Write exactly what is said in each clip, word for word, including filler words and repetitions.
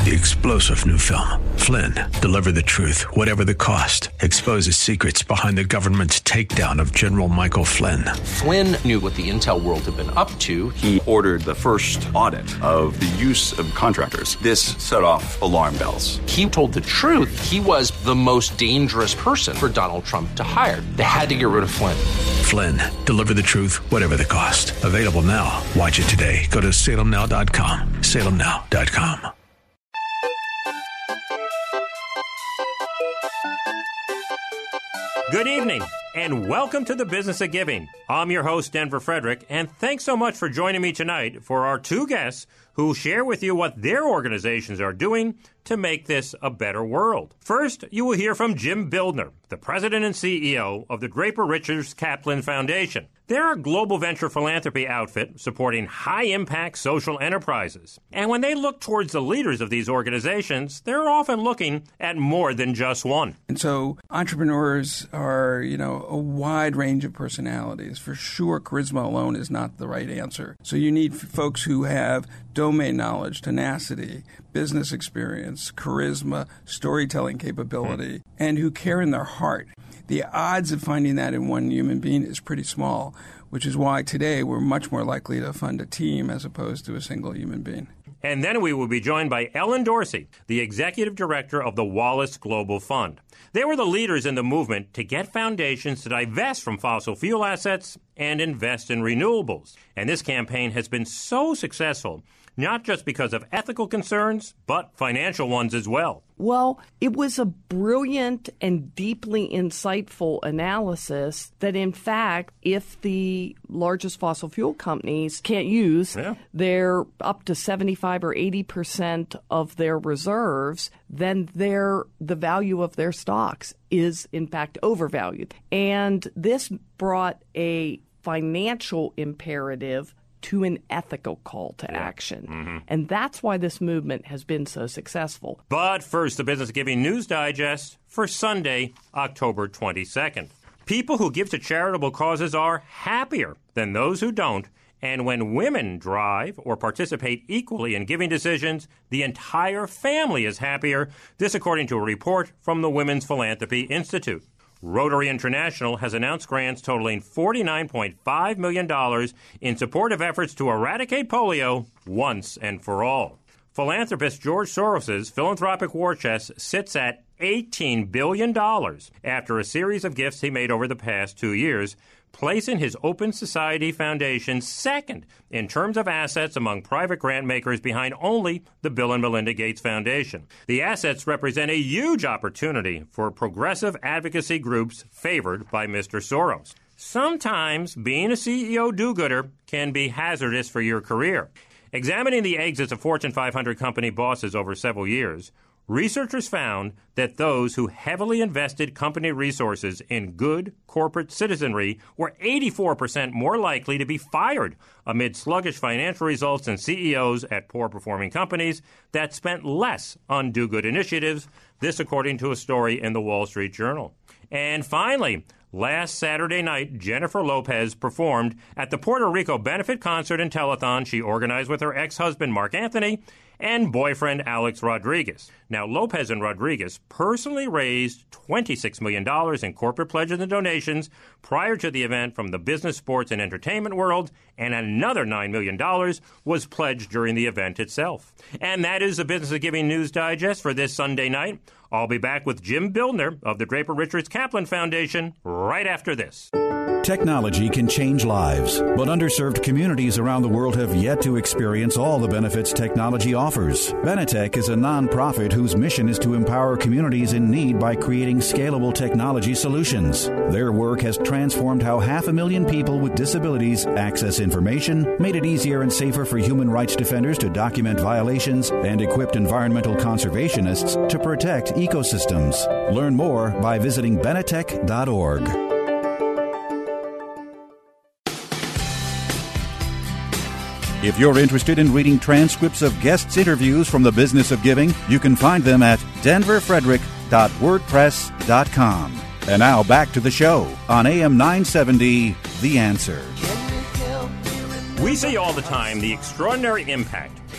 the explosive new film, Flynn, Deliver the Truth, Whatever the Cost, exposes secrets behind the government's takedown of General Michael Flynn. Flynn knew what the intel world had been up to. He ordered the first audit of the use of contractors. This set off alarm bells. He told the truth. He was the most dangerous person for Donald Trump to hire. They had to get rid of Flynn. Flynn, Deliver the Truth, Whatever the Cost. Available now. Watch it today. Go to salem now dot com. salem now dot com. Good evening, and welcome to the Business of Giving. I'm your host, Denver Frederick, and thanks so much for joining me tonight for our two guests who share with you what their organizations are doing to make this a better world. First, you will hear from Jim Bildner, the president and C E O of the Draper Richards Kaplan Foundation. They're a global venture philanthropy outfit supporting high-impact social enterprises. And when they look towards the leaders of these organizations, they're often looking at more than just one. And so entrepreneurs are, you know, a wide range of personalities. For sure, charisma alone is not the right answer. So you need folks who have domain knowledge, tenacity, business experience, charisma, storytelling capability, and who care in their heart. The odds of finding that in one human being is pretty small, which is why today we're much more likely to fund a team as opposed to a single human being. And then we will be joined by Ellen Dorsey, the executive director of the Wallace Global Fund. They were the leaders in the movement to get foundations to divest from fossil fuel assets and invest in renewables. And this campaign has been so successful, not just because of ethical concerns, but financial ones as well. Well, it was a brilliant and deeply insightful analysis that, in fact, if the largest fossil fuel companies can't use yeah. their up to seventy-five or eighty percent of their reserves, then their the value of their stocks is, in fact, overvalued. And this brought a financial imperative to an ethical call to yeah. action. Mm-hmm. And that's why this movement has been so successful. But first, the Business of Giving News Digest for Sunday, October twenty-second. People who give to charitable causes are happier than those who don't. And when women drive or participate equally in giving decisions, the entire family is happier. This according to a report from the Women's Philanthropy Institute. Rotary International has announced grants totaling forty-nine point five million dollars in support of efforts to eradicate polio once and for all. Philanthropist George Soros' philanthropic war chest sits at eighteen billion dollars after a series of gifts he made over the past two years, placing his Open Society Foundation second in terms of assets among private grant makers behind only the Bill and Melinda Gates Foundation. The assets represent a huge opportunity for progressive advocacy groups favored by Mister Soros. Sometimes being a C E O do-gooder can be hazardous for your career. Examining the exits of Fortune five hundred company bosses over several years, researchers found that those who heavily invested company resources in good corporate citizenry were eighty-four percent more likely to be fired amid sluggish financial results than C E Os at poor-performing companies that spent less on do-good initiatives, this according to a story in the Wall Street Journal. And finally, last Saturday night, Jennifer Lopez performed at the Puerto Rico benefit concert and telethon she organized with her ex-husband Mark Anthony and boyfriend Alex Rodriguez. Now, Lopez and Rodriguez personally raised twenty-six million dollars in corporate pledges and donations prior to the event from the business, sports, and entertainment world, and another nine million dollars was pledged during the event itself. And that is the Business of Giving News Digest for this Sunday night. I'll be back with Jim Bildner of the Draper Richards Kaplan Foundation right after this. Technology can change lives, but underserved communities around the world have yet to experience all the benefits technology offers. Benetech is a nonprofit whose mission is to empower communities in need by creating scalable technology solutions. Their work has transformed how half a million people with disabilities access information, made it easier and safer for human rights defenders to document violations, and equipped environmental conservationists to protect ecosystems. Learn more by visiting benetech dot org. If you're interested in reading transcripts of guests' interviews from the Business of Giving, you can find them at denver frederick dot wordpress dot com. And now back to the show on A M nine seventy, The Answer. We see all the time the extraordinary impact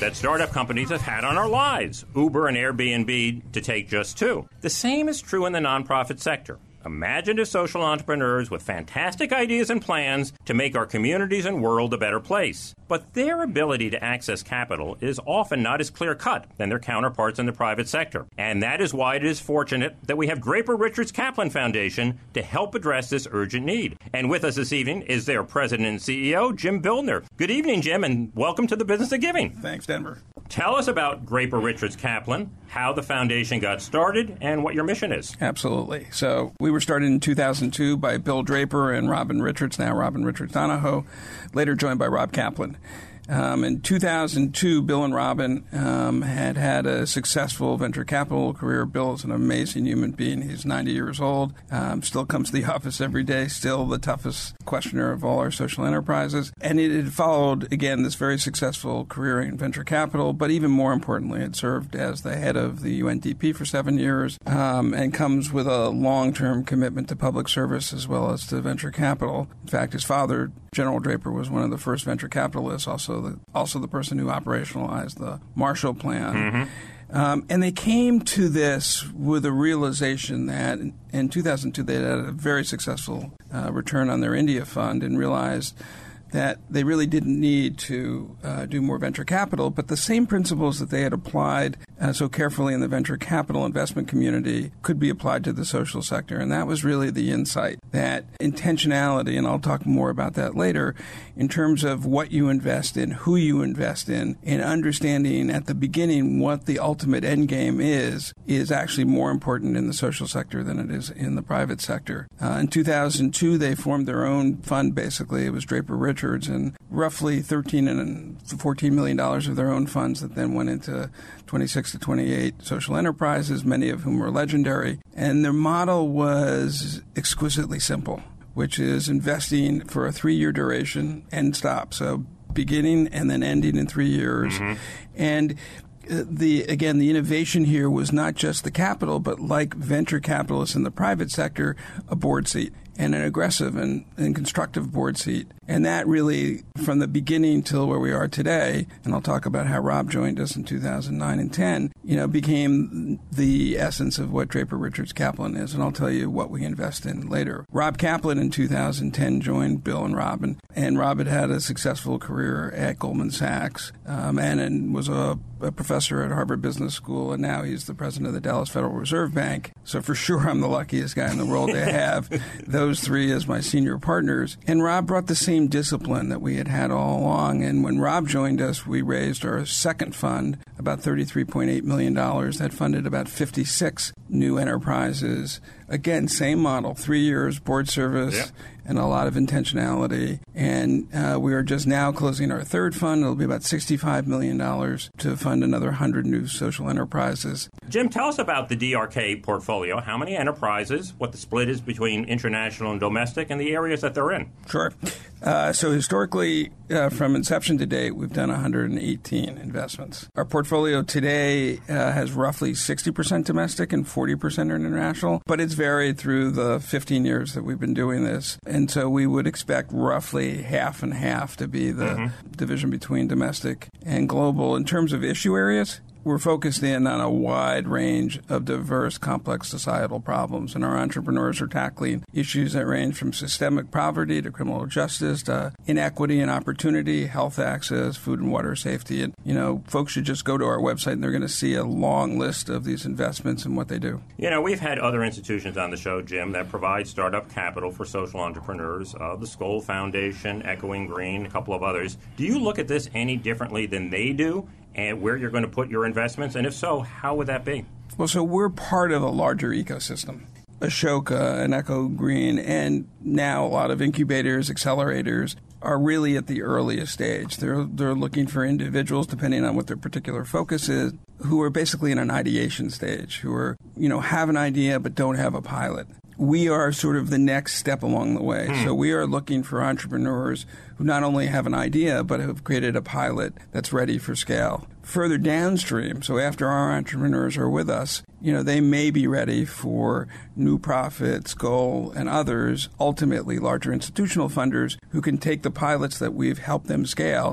that startup companies have had on our lives, Uber and Airbnb to take just two. The same is true in the nonprofit sector. Imaginative social entrepreneurs with fantastic ideas and plans to make our communities and world a better place. But their ability to access capital is often not as clear-cut than their counterparts in the private sector. And that is why it is fortunate that we have Draper Richards Kaplan Foundation to help address this urgent need. And with us this evening is their president and C E O, Jim Bildner. Good evening, Jim, and welcome to the Business of Giving. Thanks, Denver. Tell us about Draper Richards Kaplan, how the foundation got started, and what your mission is. Absolutely. So we were started in two thousand two by Bill Draper and Robin Richards, now Robin Richards Donahoe, later joined by Rob Kaplan. Um, in two thousand two, Bill and Robin um, had had a successful venture capital career. Bill is an amazing human being. He's ninety years old, um, still comes to the office every day, still the toughest questioner of all our social enterprises. And it had followed, again, this very successful career in venture capital, but even more importantly, it served as the head of the U N D P for seven years um, and comes with a long-term commitment to public service as well as to venture capital. In fact, his father, General Draper, was one of the first venture capitalists, also the, also the person who operationalized the Marshall Plan. Mm-hmm. Um, and they came to this with a realization that in, in two thousand two they had a very successful uh, return on their India fund and realized that they really didn't need to uh, do more venture capital, but the same principles that they had applied uh, so carefully in the venture capital investment community could be applied to the social sector. And that was really the insight, that intentionality, and I'll talk more about that later, in terms of what you invest in, who you invest in, and understanding at the beginning what the ultimate end game is, is actually more important in the social sector than it is in the private sector. Uh, in two thousand two, they formed their own fund, basically. It was Draper Richards, and roughly thirteen and fourteen million dollars of their own funds that then went into twenty-six to twenty-eight social enterprises, many of whom were legendary. And their model was exquisitely simple, which is investing for a three-year duration and stop. So beginning and then ending in three years. Mm-hmm. And the again, the innovation here was not just the capital, but like venture capitalists in the private sector, a board seat, and an aggressive and, and constructive board seat. And that really, from the beginning till where we are today, and I'll talk about how Rob joined us in two thousand nine and ten, you know, became the essence of what Draper Richards Kaplan is. And I'll tell you what we invest in later. Rob Kaplan in two thousand ten joined Bill and Robin, and Rob had had a successful career at Goldman Sachs um, and, and was a, a professor at Harvard Business School, and now he's the president of the Dallas Federal Reserve Bank. So for sure, I'm the luckiest guy in the world to have those three as my senior partners. And Rob brought the same discipline that we had had all along. And when Rob joined us, we raised our second fund, about thirty-three point eight million dollars. That funded about fifty-six new enterprises. Again, same model, three years, board service, yep, and a lot of intentionality. And uh, we are just now closing our third fund. It'll be about sixty-five million dollars to fund another one hundred new social enterprises. Jim, tell us about the D R K portfolio. How many enterprises, what the split is between international and domestic, and the areas that they're in. Sure. Uh, so historically, uh, from inception to date, we've done one hundred eighteen investments. Our portfolio today uh, has roughly sixty percent domestic and forty percent international, but it's varied through the fifteen years that we've been doing this. And so we would expect roughly half and half to be the mm-hmm. division between domestic and global. In terms of issue areas, we're focused in on a wide range of diverse, complex societal problems, and our entrepreneurs are tackling issues that range from systemic poverty to criminal justice to inequity and opportunity, health access, food and water safety. And, you know, folks should just go to our website and they're going to see a long list of these investments and what they do. You know, we've had other institutions on the show, Jim, that provide startup capital for social entrepreneurs, uh, the Skoll Foundation, Echoing Green, a couple of others. Do you look at this any differently than they do? And where you're going to put your investments? And if so, how would that be? Well, so we're part of a larger ecosystem. Ashoka and Echo Green, and now a lot of incubators, accelerators, are really at the earliest stage. They're they're looking for individuals, depending on what their particular focus is, who are basically in an ideation stage, who are, you know, have an idea but don't have a pilot. We are sort of the next step along the way. Hmm. So we are looking for entrepreneurs who not only have an idea, but have created a pilot that's ready for scale. Further downstream, so after our entrepreneurs are with us, you know, they may be ready for New Profit, Skoll, and others, ultimately larger institutional funders, who can take the pilots that we've helped them scale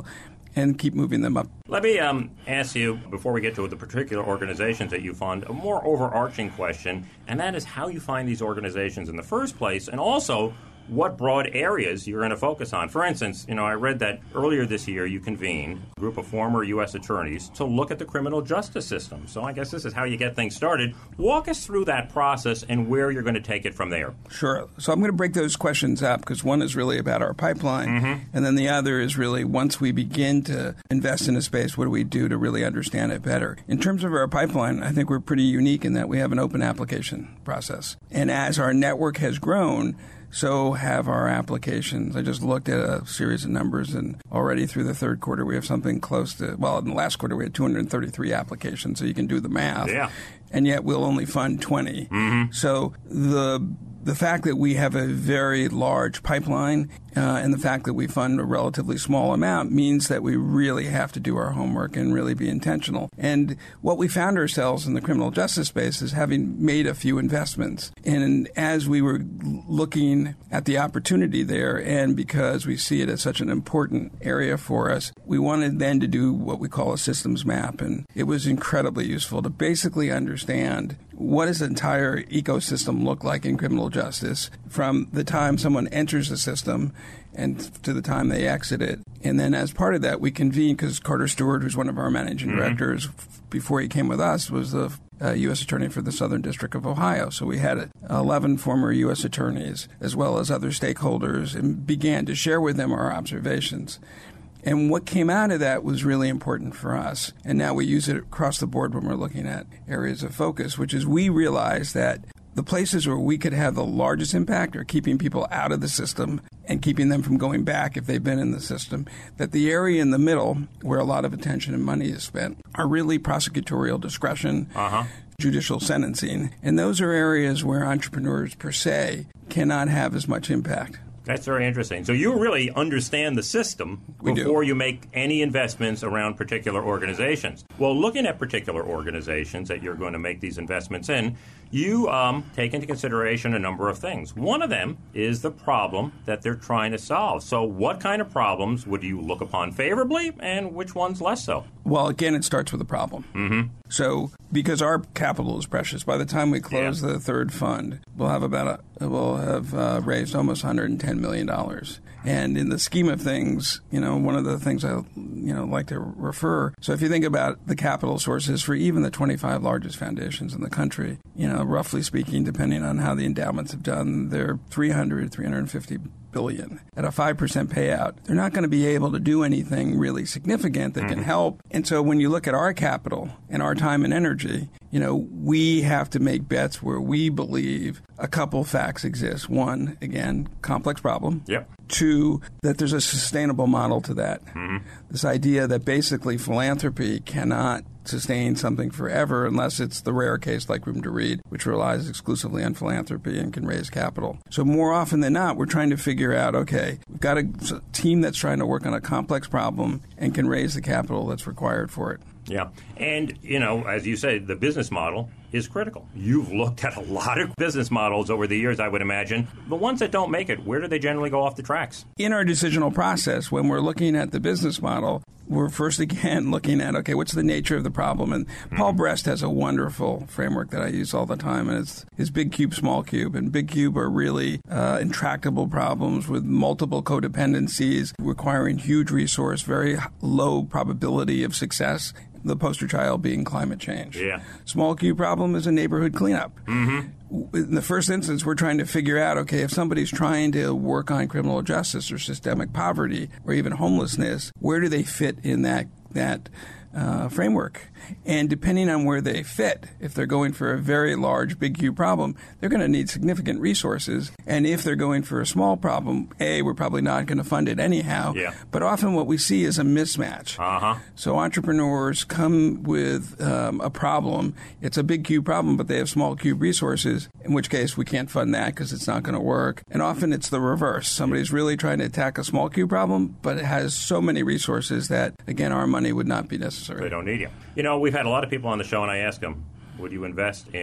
and keep moving them up. Let me um, ask you, before we get to the particular organizations that you fund, a more overarching question, and that is how you find these organizations in the first place, and also what broad areas you're going to focus on. For instance, you know, I read that earlier this year you convened a group of former U S attorneys to look at the criminal justice system. So I guess this is how you get things started. Walk us through that process and where you're going to take it from there. Sure. So I'm going to break those questions up because one is really about our pipeline, mm-hmm. and then the other is really once we begin to invest in a space, what do we do to really understand it better? In terms of our pipeline, I think we're pretty unique in that we have an open application process. And as our network has grown, so have our applications. I just looked at a series of numbers, and already through the third quarter, we have something close to, well, in the last quarter, we had two hundred thirty-three applications, so you can do the math. Yeah. And yet we'll only fund twenty. Mm-hmm. So the the fact that we have a very large pipeline uh, and the fact that we fund a relatively small amount means that we really have to do our homework and really be intentional. And what we found ourselves in the criminal justice space is having made a few investments. And as we were looking at the opportunity there, and because we see it as such an important area for us, we wanted then to do what we call a systems map. And it was incredibly useful to basically understand what does the entire ecosystem look like in criminal justice from the time someone enters the system and to the time they exit it. And then as part of that, we convened, because Carter Stewart, who's one of our managing mm-hmm. directors, before he came with us, was the uh, U S attorney for the Southern District of Ohio. So we had eleven former U S attorneys, as well as other stakeholders, and began to share with them our observations. And what came out of that was really important for us. And now we use it across the board when we're looking at areas of focus, which is we realize that the places where we could have the largest impact are keeping people out of the system and keeping them from going back if they've been in the system. That the area in the middle, where a lot of attention and money is spent, are really prosecutorial discretion, uh-huh. judicial sentencing. And those are areas where entrepreneurs per se cannot have as much impact. That's very interesting. So you really understand the system we before do. you make any investments around particular organizations. Well, looking at particular organizations that you're going to make these investments in, you um, take into consideration a number of things. One of them is the problem that they're trying to solve. So what kind of problems would you look upon favorably, and which ones less so? Well, again, it starts with a problem. Mm-hmm. So because our capital is precious, by the time we close yeah. the third fund, we'll have about a, we'll have uh, raised almost one hundred ten million dollars. And in the scheme of things, you know, one of the things I you know like to refer. So if you think about the capital sources for even the twenty-five largest foundations in the country, you know, roughly speaking, depending on how the endowments have done, they're three hundred, three hundred fifty billion at a five percent payout. They're not going to be able to do anything really significant that mm-hmm. can help. And so when you look at our capital and our time and energy, you know, we have to make bets where we believe a couple facts exist. One, again, complex problem. Yep. Two, that there's a sustainable model to that. Mm-hmm. This idea that basically philanthropy cannot sustain something forever unless it's the rare case like Room to Read, which relies exclusively on philanthropy and can raise capital. So more often than not, we're trying to figure out, okay, we've got a team that's trying to work on a complex problem and can raise the capital that's required for it. Yeah. And, you know, as you say, the business model is critical. You've looked at a lot of business models over the years, I would imagine. The ones that don't make it, where do they generally go off the tracks? In our decisional process, when we're looking at the business model, we're first again looking at, okay, what's the nature of the problem? And mm-hmm. Paul Brest has a wonderful framework that I use all the time, and it's his big cube, small cube. And big cube are really uh, intractable problems with multiple codependencies, requiring huge resource, very low probability of success. The poster child being climate change. Yeah. Small cube problem is a neighborhood cleanup. Mm-hmm. In the first instance, we're trying to figure out, okay, if somebody's trying to work on criminal justice or systemic poverty or even homelessness, where do they fit in that that uh, framework? And depending on where they fit, if they're going for a very large, big cube problem, they're going to need significant resources. And if they're going for a small problem, A, we're probably not going to fund it anyhow. Yeah. But often what we see is a mismatch. Uh-huh. So entrepreneurs come with um, a problem. It's a big cube problem, but they have small cube resources, in which case we can't fund that because it's not going to work. And often it's the reverse. Somebody's really trying to attack a small cube problem, but it has so many resources that, again, our money would not be necessary. They don't need you. You know, we've had a lot of people on the show, and I ask them, would you invest in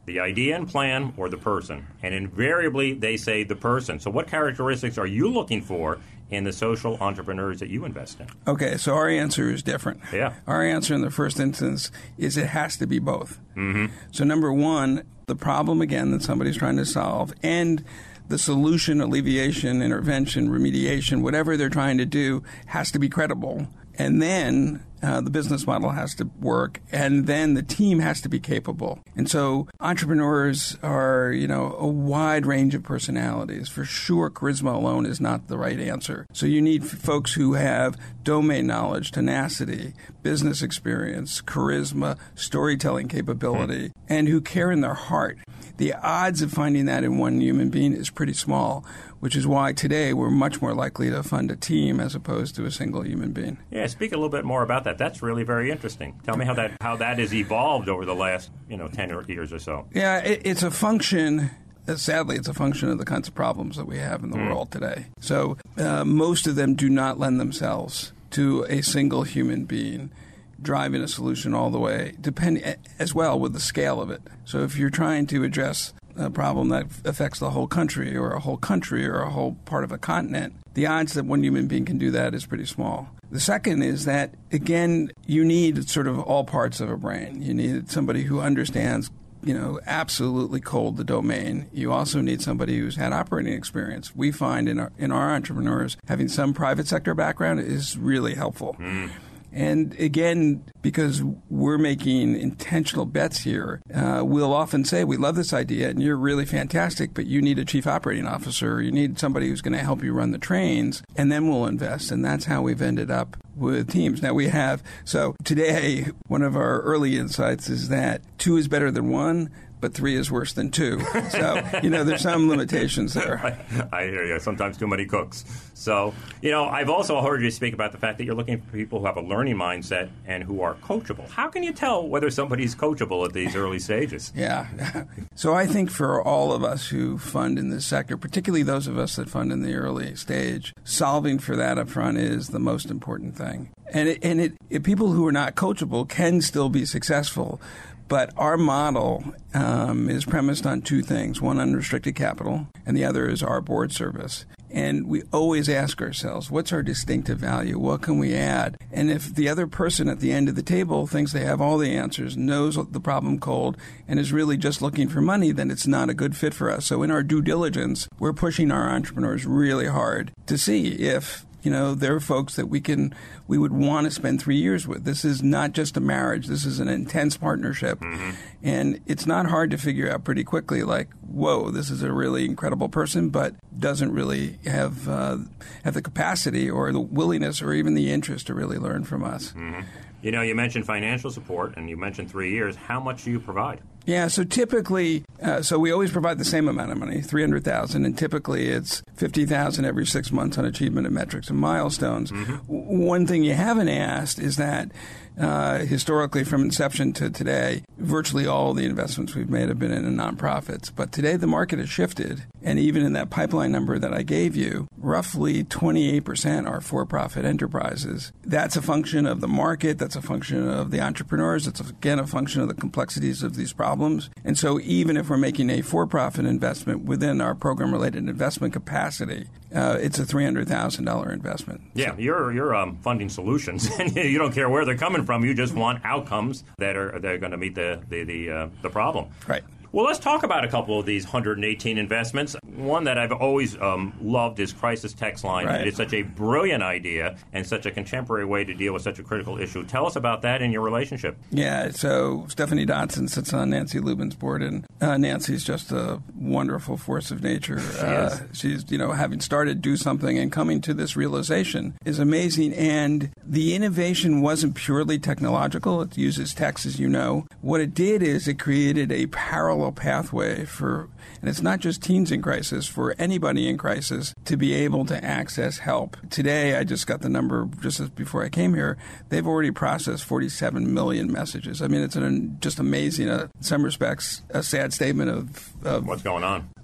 the idea and plan, or the person? And invariably, they say the person. So what characteristics are you looking for in the social entrepreneurs that you invest in? Okay, so our answer is different. Yeah. Our answer in the first instance is it has to be both. Mm-hmm. So number one, the problem, again, that somebody's trying to solve, and the solution, alleviation, intervention, remediation, whatever they're trying to do, has to be credible. And then uh, the business model has to work, and then the team has to be capable. And so entrepreneurs are, you know, a wide range of personalities. For sure, charisma alone is not the right answer. So you need f- folks who have domain knowledge, tenacity, business experience, charisma, storytelling capability, mm. and who care in their heart. The odds of finding that in one human being is pretty small, which is why today we're much more likely to fund a team as opposed to a single human being. Yeah, speak a little bit more about that. That's really very interesting. Tell me how that how that has evolved over the last, you know, ten years or so. Yeah, it, it's a function. Uh, sadly, it's a function of the kinds of problems that we have in the mm. world today. So uh, most of them do not lend themselves to a single human being driving a solution all the way, depending as well with the scale of it. So if you're trying to address a problem that affects the whole country or a whole country or a whole part of a continent, the odds that one human being can do that is pretty small. The second is that, again, you need sort of all parts of a brain. You need somebody who understands, you know, absolutely cold the domain. You also need somebody who's had operating experience. We find in our, in our entrepreneurs, having some private sector background is really helpful. Mm. And again, because we're making intentional bets here, uh, we'll often say, we love this idea and you're really fantastic, but you need a chief operating officer. You need somebody who's going to help you run the trains, and then we'll invest. And that's how we've ended up with teams. Now we have, so today, one of our early insights is that two is better than one, but three is worse than two. So, you know, there's some limitations there. I, I hear you. Sometimes too many cooks. So, you know, I've also heard you speak about the fact that you're looking for people who have a learning mindset and who are coachable. How can you tell whether somebody's coachable at these early stages? Yeah. So I think for all of us who fund in this sector, particularly those of us that fund in the early stage, solving for that up front is the most important thing. And it, and it, it, people who are not coachable can still be successful. But our model um, is premised on two things, one unrestricted capital, and the other is our board service. And we always ask ourselves, what's our distinctive value? What can we add? And if the other person at the end of the table thinks they have all the answers, knows the problem cold, and is really just looking for money, then it's not a good fit for us. So in our due diligence, we're pushing our entrepreneurs really hard to see if, you know, there are folks that we can, we would want to spend three years with. This is not just a marriage. This is an intense partnership. Mm-hmm. And it's not hard to figure out pretty quickly, like, whoa, this is a really incredible person, but doesn't really have uh, have the capacity or the willingness or even the interest to really learn from us. Mm-hmm. You know, you mentioned financial support, and you mentioned three years. How much do you provide? Yeah, so typically, uh, so we always provide the same amount of money, three hundred thousand dollars, and typically it's fifty thousand dollars every six months on achievement of metrics and milestones. Mm-hmm. W- one thing you haven't asked is that uh, historically, from inception to today, virtually all the investments we've made have been in nonprofits. But today the market has shifted, and even in that pipeline number that I gave you, roughly twenty-eight percent are for-profit enterprises. That's a function of the market. That's a function of the entrepreneurs. It's, again, a function of the complexities of these problems. And so even if we're making a for-profit investment within our program-related investment capacity, uh, it's a three hundred thousand dollars investment. Yeah, so. you're you're um, funding solutions, and you don't care where they're coming from. You just want outcomes that are that are going to meet the the the, uh, the problem. Right. Well, let's talk about a couple of these one hundred eighteen investments. One that I've always um, loved is Crisis Text Line. Right. It's such a brilliant idea and such a contemporary way to deal with such a critical issue. Tell us about that and your relationship. Yeah, so Stephanie Dotson sits on Nancy Lubin's board, and uh, Nancy's just a wonderful force of nature. She uh, is. She's, you know, having started Do Something and coming to this realization is amazing. And the innovation wasn't purely technological. It uses text, as you know. What it did is it created a parallel pathway for, and it's not just teens in crisis, for anybody in crisis to be able to access help. Today, I just got the number just as before I came here, they've already processed forty-seven million messages. I mean, it's an just amazing, uh, in some respects, a sad statement of, of what's going on.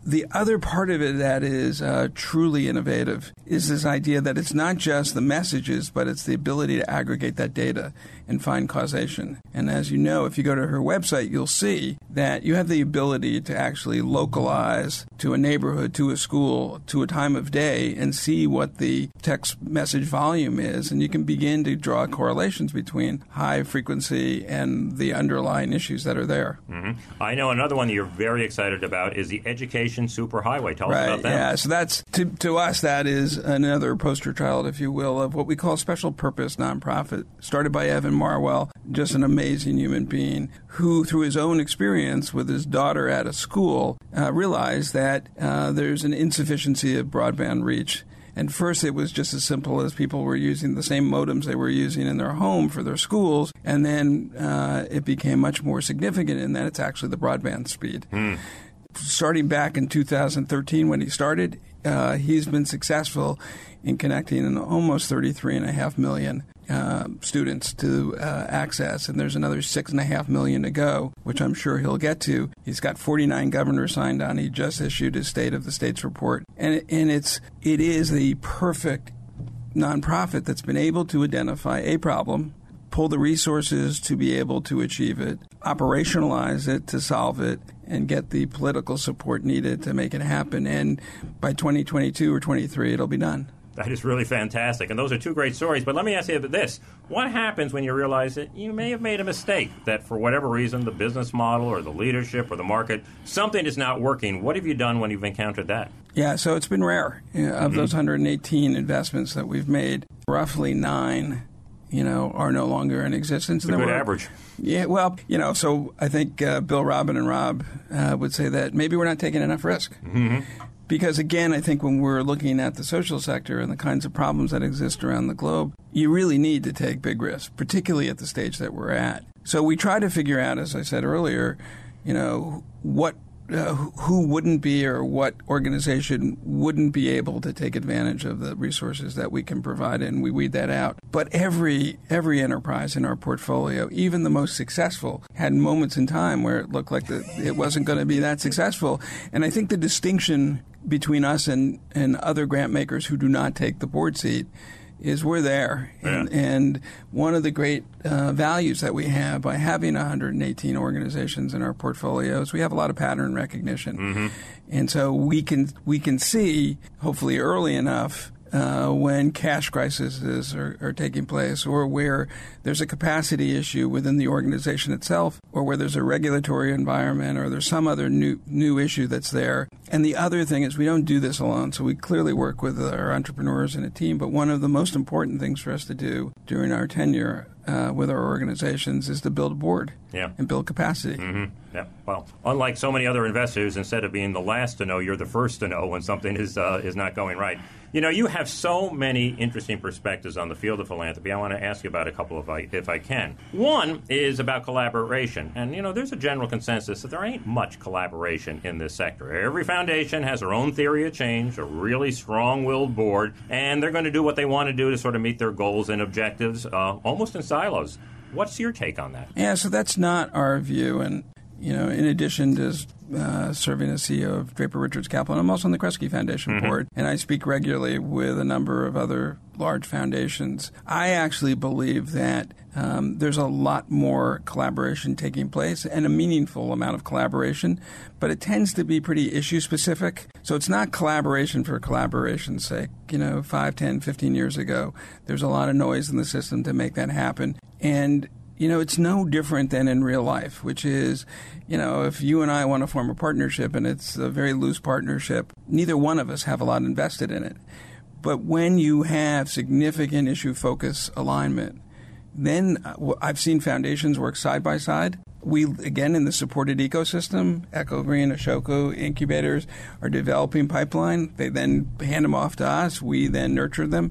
the other part of it that is uh, truly innovative is this idea that it's not just the messages, but it's the ability to aggregate that data and find causation. And as you know, if you go to her website, you'll see that you have the ability to actually localize to a neighborhood, to a school, to a time of day, and see what the text message volume is. And you can begin to draw correlations between high frequency and the underlying issues that are there. Mm-hmm. I know another one that you're very excited about is the Education Superhighway. Tell right, us about that. Yeah, so that's, to, to us, that is another poster child, if you will, of what we call special purpose nonprofit, started by Evan Marwell, just an amazing human being who, through his own experience with his daughter at a school, uh, realized that uh, there's an insufficiency of broadband reach. And first, it was just as simple as people were using the same modems they were using in their home for their schools. And then uh, it became much more significant in that it's actually the broadband speed. Mm. Starting back in two thousand thirteen when he started, uh, he's been successful in connecting almost thirty-three point five million uh, students to uh, access. And there's another six point five million to go, which I'm sure he'll get to. He's got forty-nine governors signed on. He just issued his State of the States report. And, and it's, it is the perfect nonprofit that's been able to identify a problem, pull the resources to be able to achieve it, operationalize it to solve it, and get the political support needed to make it happen. And by twenty twenty-two or twenty-three, it'll be done. That is really fantastic. And those are two great stories. But let me ask you this. What happens when you realize that you may have made a mistake, that for whatever reason, the business model or the leadership or the market, something is not working? What have you done when you've encountered that? Yeah, so it's been rare. You know, of mm-hmm. those one hundred eighteen investments that we've made, roughly nine you know, are no longer in existence. It's a good average. Yeah, well, you know, so I think uh, Bill, Robin, and Rob uh, would say that maybe we're not taking enough risk. Mm-hmm. Because, again, I think when we're looking at the social sector and the kinds of problems that exist around the globe, you really need to take big risks, particularly at the stage that we're at. So we try to figure out, as I said earlier, you know, what Uh, who wouldn't be or what organization wouldn't be able to take advantage of the resources that we can provide, and we weed that out. But every every enterprise in our portfolio, even the most successful, had moments in time where it looked like the, it wasn't going to be that successful. And I think the distinction between us and, and other grant makers who do not take the board seat is we're there. Yeah. And, and one of the great uh, values that we have by having one hundred eighteen organizations in our portfolio is we have a lot of pattern recognition. Mm-hmm. And so we can we can see, hopefully early enough, uh, when cash crises are, are taking place, or where there's a capacity issue within the organization itself, or where there's a regulatory environment, or there's some other new new issue that's there. And the other thing is we don't do this alone, so we clearly work with our entrepreneurs and a team. But one of the most important things for us to do during our tenure uh, with our organizations is to build a board yeah. and build capacity. Mm-hmm. Yeah. Well, unlike so many other investors, instead of being the last to know, you're the first to know when something is uh, is not going right. You know, you have so many interesting perspectives on the field of philanthropy. I want to ask you about a couple if I, if I can. One is about collaboration. And, you know, there's a general consensus that there ain't much collaboration in this sector. Every foundation has their own theory of change, a really strong-willed board, and they're going to do what they want to do to sort of meet their goals and objectives, uh, almost in silos. What's your take on that? Yeah, so that's not our view. And, you know, in addition to uh, serving as C E O of Draper Richards Capital, I'm also on the Kresge Foundation mm-hmm. board, and I speak regularly with a number of other large foundations. I actually believe that um, there's a lot more collaboration taking place and a meaningful amount of collaboration, but it tends to be pretty issue-specific. So it's not collaboration for collaboration's sake. You know, five, ten, fifteen years ago, there's a lot of noise in the system to make that happen. And you know, it's no different than in real life, which is, you know, if you and I want to form a partnership and it's a very loose partnership, neither one of us have a lot invested in it. But when you have significant issue focus alignment, then I've seen foundations work side by side. We, again, in the supported ecosystem, Echo Green, Ashoka incubators are developing pipeline. They then hand them off to us. We then nurture them.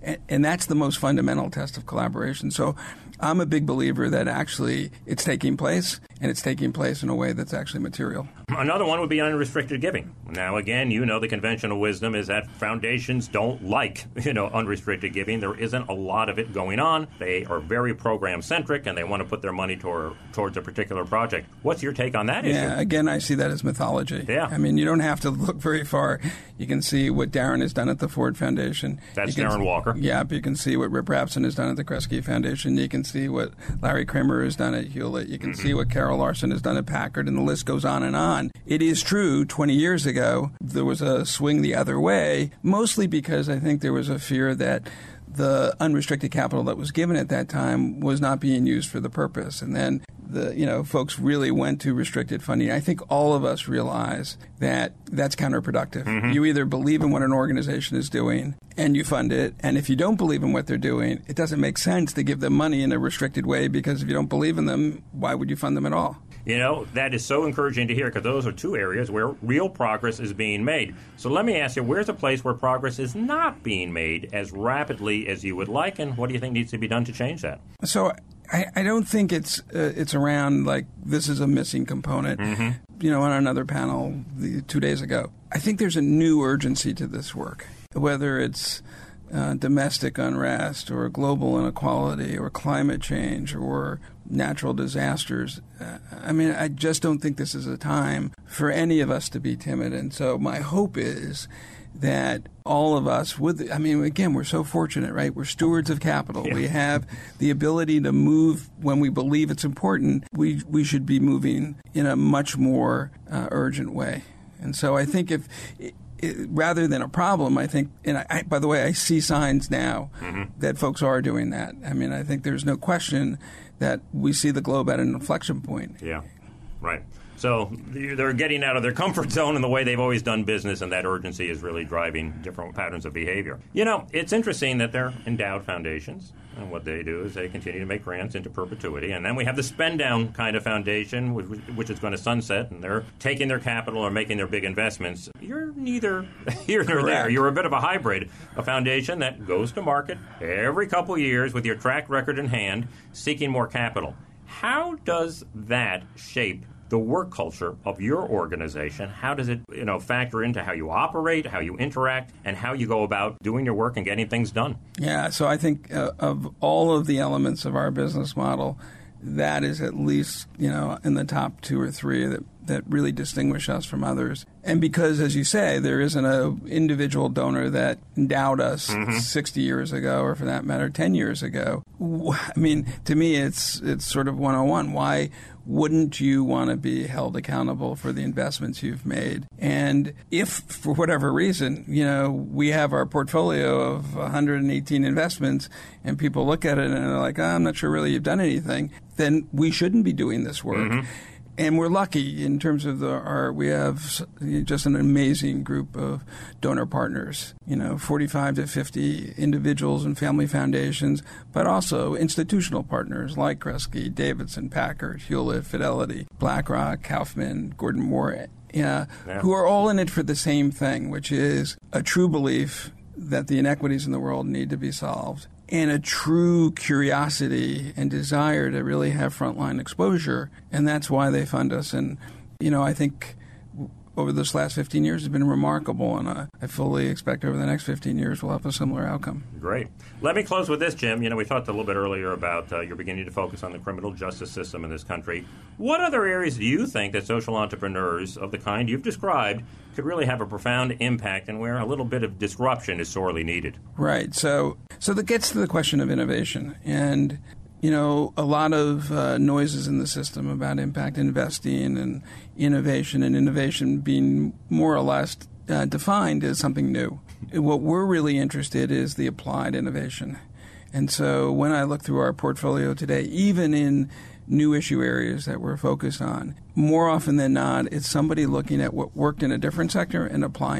And, and that's the most fundamental test of collaboration. So I'm a big believer that actually it's taking place, and it's taking place in a way that's actually material. Another one would be unrestricted giving. Now, again, you know the conventional wisdom is that foundations don't like, you know, unrestricted giving. There isn't a lot of it going on. They are very program-centric, and they want to put their money toward, towards a particular project. What's your take on that yeah, issue? Yeah, again, I see that as mythology. Yeah. I mean, you don't have to look very far. You can see what Darren has done at the Ford Foundation. That's you can, Darren Walker. Yeah, you can see what Rip Rapson has done at the Kresge Foundation. You can see what Larry Kramer has done at Hewlett. You can mm-hmm. see what Carol Larson has done at Packard, and the list goes on and on. It is true, twenty years ago, there was a swing the other way, mostly because I think there was a fear that the unrestricted capital that was given at that time was not being used for the purpose. And then the you know folks really went to restricted funding. I think all of us realize that that's counterproductive. Mm-hmm. You either believe in what an organization is doing and you fund it, and if you don't believe in what they're doing, it doesn't make sense to give them money in a restricted way, because if you don't believe in them, why would you fund them at all? You know, that is so encouraging to hear, because those are two areas where real progress is being made. So let me ask you, where's a place where progress is not being made as rapidly as you would like, and what do you think needs to be done to change that? So I, I don't think it's uh, it's around like this is a missing component. Mm-hmm. You know, on another panel the, two days ago, I think there's a new urgency to this work, whether it's uh, domestic unrest or global inequality or climate change or natural disasters. Uh, I mean, I just don't think this is a time for any of us to be timid. And so my hope is that all of us would, I mean, again, we're so fortunate, right? We're stewards of capital. Yeah. We have the ability to move when we believe it's important. We we should be moving in a much more uh, urgent way. And so I think if, it, it, rather than a problem, I think, and I, I, by the way, I see signs now mm-hmm. that folks are doing that. I mean, I think there's no question that we see the globe at an inflection point. Yeah, right. So they're getting out of their comfort zone in the way they've always done business, and that urgency is really driving different patterns of behavior. You know, it's interesting that they're endowed foundations, and what they do is they continue to make grants into perpetuity. And then we have the spend-down kind of foundation, which is going to sunset, and they're taking their capital or making their big investments. You're neither here nor there. You're a bit of a hybrid, a foundation that goes to market every couple of years with your track record in hand, seeking more capital. How does that shape the work culture of your organization? How does it, you know, factor into how you operate, how you interact, and how you go about doing your work and getting things done? Yeah, so I think uh, of all of the elements of our business model, that is at least, you know, in the top two or three that, that really distinguish us from others. And because, as you say, there isn't an individual donor that endowed us mm-hmm. sixty years ago, or for that matter, ten years ago. I mean, to me, it's it's sort of one oh one. Why wouldn't you want to be held accountable for the investments you've made? And if, for whatever reason, you know, we have our portfolio of one hundred eighteen investments and people look at it and they're like, oh, I'm not sure really you've done anything, then we shouldn't be doing this work. Mm-hmm. And we're lucky in terms of the, our, we have just an amazing group of donor partners, you know, forty-five to fifty individuals and family foundations, but also institutional partners like Kresge, Davidson, Packard, Hewlett, Fidelity, BlackRock, Kaufman, Gordon Moore, yeah, yeah. who are all in it for the same thing, which is a true belief that the inequities in the world need to be solved, and a true curiosity and desire to really have frontline exposure. And that's why they fund us. And, you know, I think over this last fifteen years has been remarkable, and I, I fully expect over the next fifteen years we'll have a similar outcome. Great. Let me close with this, Jim. You know, we talked a little bit earlier about uh, you're beginning to focus on the criminal justice system in this country. What other areas do you think that social entrepreneurs of the kind you've described could really have a profound impact, and where a little bit of disruption is sorely needed? Right. So, so that gets to the question of innovation. And you know, a lot of uh, noises in the system about impact investing and innovation, and innovation being more or less uh, defined as something new. What we're really interested in is the applied innovation. And so when I look through our portfolio today, even in new issue areas that we're focused on, more often than not, it's somebody looking at what worked in a different sector and applying it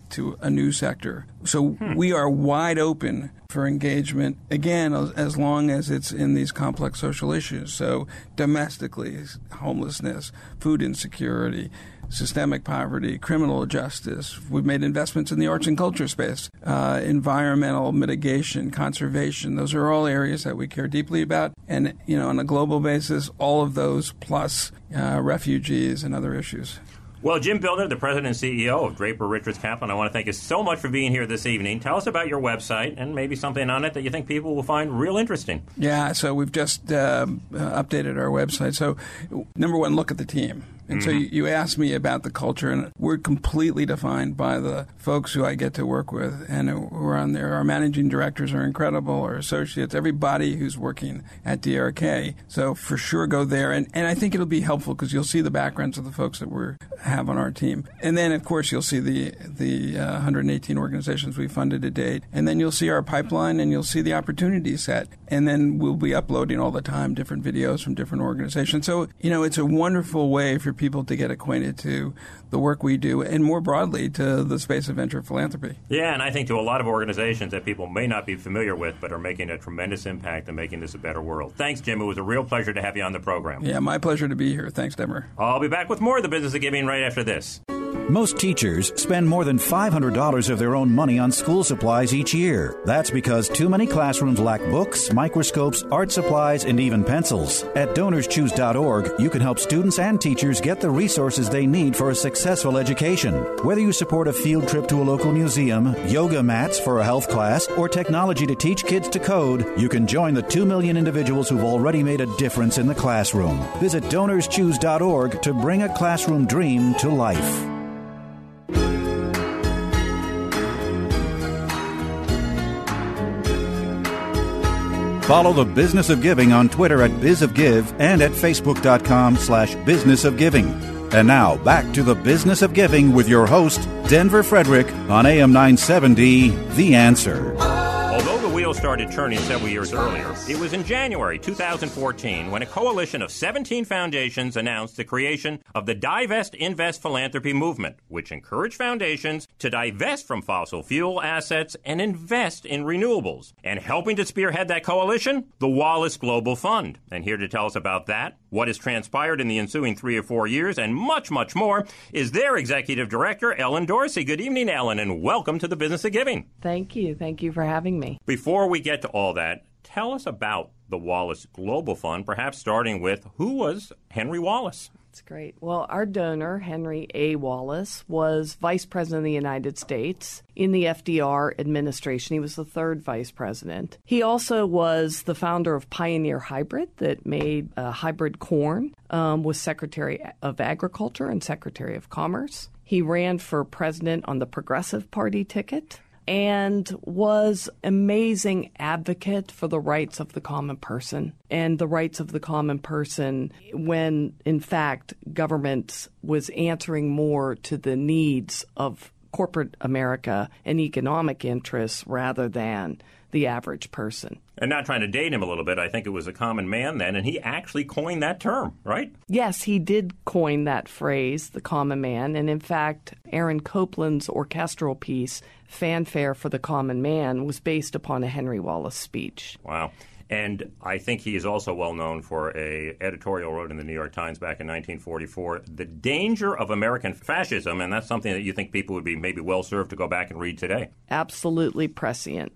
to a new sector. So hmm. we are wide open for engagement, again, as long as it's in these complex social issues. So domestically, homelessness, food insecurity, systemic poverty, criminal justice. We've made investments in the arts and culture space, uh, environmental mitigation, conservation. Those are all areas that we care deeply about. And, you know, on a global basis, all of those plus uh, refugees and other issues. Well, Jim Bildner, the president and C E O of Draper Richards Kaplan, I want to thank you so much for being here this evening. Tell us about your website and maybe something on it that you think people will find real interesting. Yeah, so we've just uh, updated our website. So, number one, look at the team. And mm-hmm. so you, you asked me about the culture, and we're completely defined by the folks who I get to work with and who are on there. Our managing directors are incredible, our associates, everybody who's working at D R K. So for sure go there. And, and I think it'll be helpful because you'll see the backgrounds of the folks that we have on our team. And then, of course, you'll see the, the uh, one hundred eighteen organizations we funded to date. And then you'll see our pipeline and you'll see the opportunity set. And then we'll be uploading all the time different videos from different organizations. So, you know, it's a wonderful way for people to get acquainted to the work we do and more broadly to the space of venture philanthropy. Yeah, and I think to a lot of organizations that people may not be familiar with but are making a tremendous impact and making this a better world. Thanks, Jim. It was a real pleasure to have you on the program. Yeah, my pleasure to be here. Thanks, Demer. I'll be back with more of the Business of Giving right after this. Most teachers spend more than five hundred dollars of their own money on school supplies each year. That's because too many classrooms lack books, microscopes, art supplies, and even pencils. At donors choose dot org, you can help students and teachers get the resources they need for a successful education. Whether you support a field trip to a local museum, yoga mats for a health class, or technology to teach kids to code, you can join the two million individuals who've already made a difference in the classroom. Visit donors choose dot org to bring a classroom dream to life. Follow the Business of Giving on Twitter at BizOfGive and at Facebook.com slash Business of Giving. And now, back to the Business of Giving with your host, Denver Frederick, on A M nine seventy, The Answer. Although the wheel started turning several years earlier, it was in January two thousand fourteen when a coalition of seventeen foundations announced the creation of the Divest Invest Philanthropy Movement, which encouraged foundations to divest from fossil fuel assets and invest in renewables. And helping to spearhead that coalition, the Wallace Global Fund. And here to tell us about that, what has transpired in the ensuing three or four years, and much, much more, is their executive director, Ellen Dorsey. Good evening, Ellen, and welcome to the Business of Giving. Thank you. Thank you for having me. Before we get to all that, tell us about the Wallace Global Fund, perhaps starting with who was Henry Wallace? That's great. Well, our donor, Henry A. Wallace, was Vice President of the United States in the F D R administration. He was the third vice president. He also was the founder of Pioneer Hybrid that made uh, hybrid corn, um, was Secretary of Agriculture and Secretary of Commerce. He ran for president on the Progressive Party ticket and was amazing advocate for the rights of the common person and the rights of the common person when, in fact, government was answering more to the needs of corporate America and economic interests rather than the average person. And not trying to date him a little bit, I think it was a common man then, and he actually coined that term, right? Yes, he did coin that phrase, the common man. And in fact, Aaron Copland's orchestral piece, Fanfare for the Common Man, was based upon a Henry Wallace speech. Wow. And I think he is also well known for a editorial wrote in the New York Times back in nineteen forty-four, The Danger of American Fascism, and that's something that you think people would be maybe well served to go back and read today. Absolutely prescient.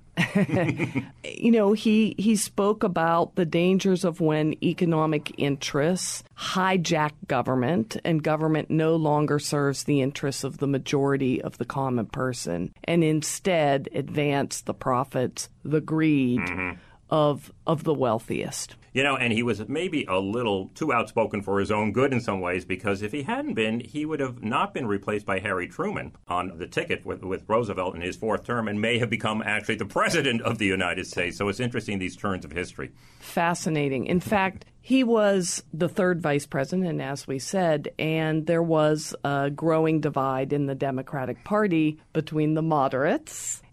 You know, he, he spoke about the dangers of when economic interests hijack government and government no longer serves the interests of the majority of the common person and instead advance the profits, the greed, mm-hmm. of of the wealthiest. You know, and he was maybe a little too outspoken for his own good in some ways, because if he hadn't been, he would have not been replaced by Harry Truman on the ticket with, with Roosevelt in his fourth term and may have become actually the president of the United States. So it's interesting, these turns of history. Fascinating. In fact, he was the third vice president, as we said, and there was a growing divide in the Democratic Party between the moderates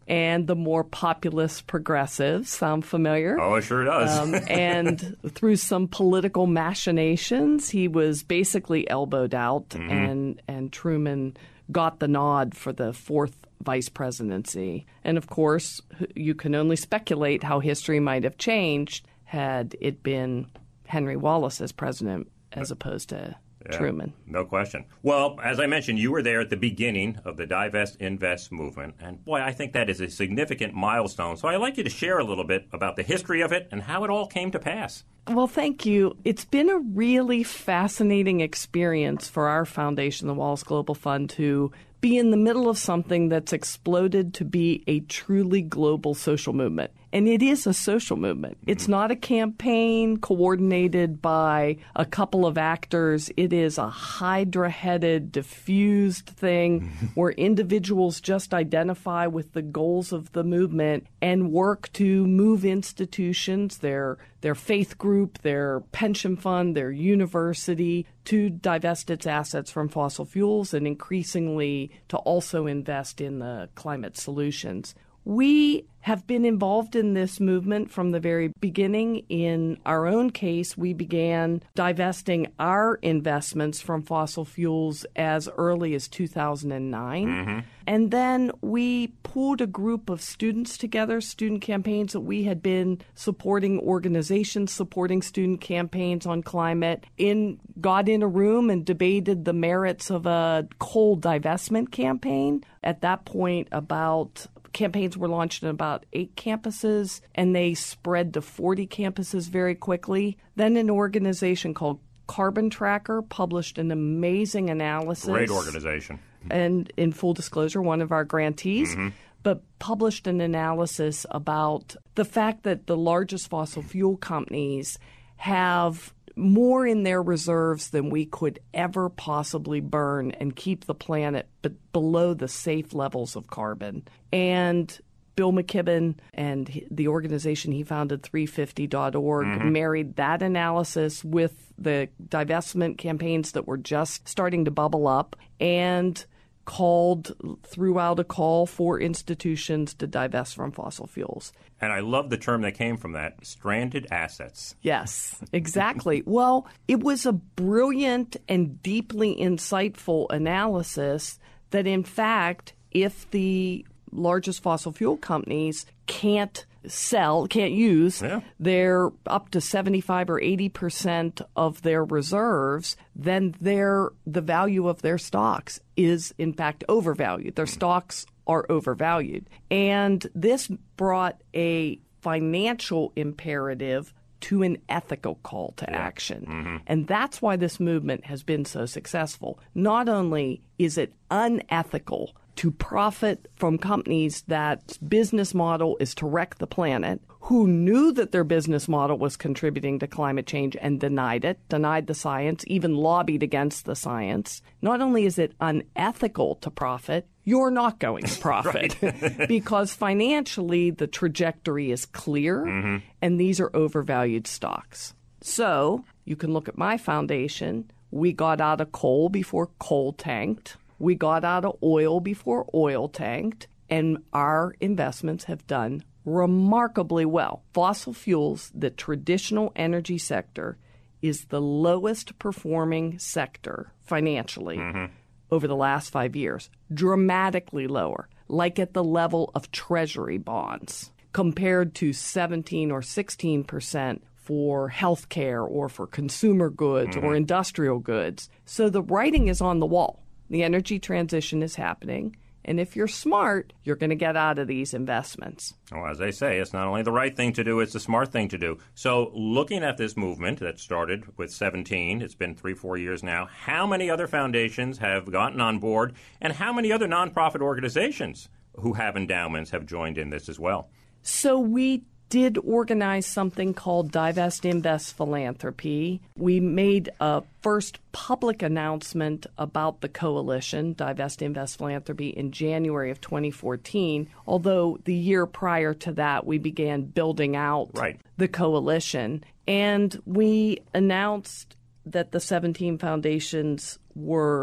and the more populist progressives. Sound familiar? Oh, it sure does. um, and through some political machinations, he was basically elbowed out, mm-hmm. and, and Truman got the nod for the fourth vice presidency. And of course, you can only speculate how history might have changed had it been Henry Wallace as president as opposed to yeah, Truman. No question. Well, as I mentioned, you were there at the beginning of the Divest Invest movement. And boy, I think that is a significant milestone. So I'd like you to share a little bit about the history of it and how it all came to pass. Well, thank you. It's been a really fascinating experience for our foundation, the Wallace Global Fund, to be in the middle of something that's exploded to be a truly global social movement. And it is a social movement. Mm-hmm. It's not a campaign coordinated by a couple of actors. It is a hydra-headed, diffused thing where individuals just identify with the goals of the movement and work to move institutions, their their faith group, their pension fund, their university, to divest its assets from fossil fuels and increasingly to also invest in the climate solutions. We have been involved in this movement from the very beginning. In our own case, we began divesting our investments from fossil fuels as early as two thousand nine. Mm-hmm. And then we pulled a group of students together, student campaigns that we had been supporting, organizations supporting student campaigns on climate, in got in a room and debated the merits of a coal divestment campaign. At that point, about campaigns were launched in about eight campuses, and they spread to forty campuses very quickly. Then an organization called Carbon Tracker published an amazing analysis. Great organization. And in full disclosure, one of our grantees, mm-hmm. but published an analysis about the fact that the largest fossil fuel companies have more in their reserves than we could ever possibly burn and keep the planet but below the safe levels of carbon. And Bill McKibben and the organization he founded, three fifty dot org, mm-hmm. married that analysis with the divestment campaigns that were just starting to bubble up and called, threw out a call for institutions to divest from fossil fuels. And I love the term that came from that, stranded assets. Yes, exactly. Well, it was a brilliant and deeply insightful analysis that, in fact, if the largest fossil fuel companies can't sell, can't use yeah. their up to seventy-five or eighty percent of their reserves, then their the value of their stocks is, in fact, overvalued. Their stocks are overvalued. And this brought a financial imperative to an ethical call to yeah. action. Mm-hmm. And that's why this movement has been so successful. Not only is it unethical to profit from companies that business model is to wreck the planet, who knew that their business model was contributing to climate change and denied it, denied the science, even lobbied against the science. Not only is it unethical to profit, you're not going to profit because financially the trajectory is clear, mm-hmm. and these are overvalued stocks. So you can look at my foundation. We got out of coal before coal tanked. We got out of oil before oil tanked, and our investments have done remarkably well. Fossil fuels, the traditional energy sector, is the lowest performing sector financially mm-hmm. over the last five years, dramatically lower, like at the level of Treasury bonds, compared to seventeen or sixteen percent for healthcare or for consumer goods mm-hmm. or industrial goods. So the writing is on the wall. The energy transition is happening, and if you're smart, you're going to get out of these investments. Well, as they say, it's not only the right thing to do, it's the smart thing to do. So looking at this movement that started with seventeen, it's been three, four years now, how many other foundations have gotten on board, and how many other nonprofit organizations who have endowments have joined in this as well? So we did organize something called Divest Invest Philanthropy. We made a first public announcement about the coalition, Divest Invest Philanthropy, in January of twenty fourteen, although the year prior to that, we began building out right. the coalition. And we announced that the seventeen foundations were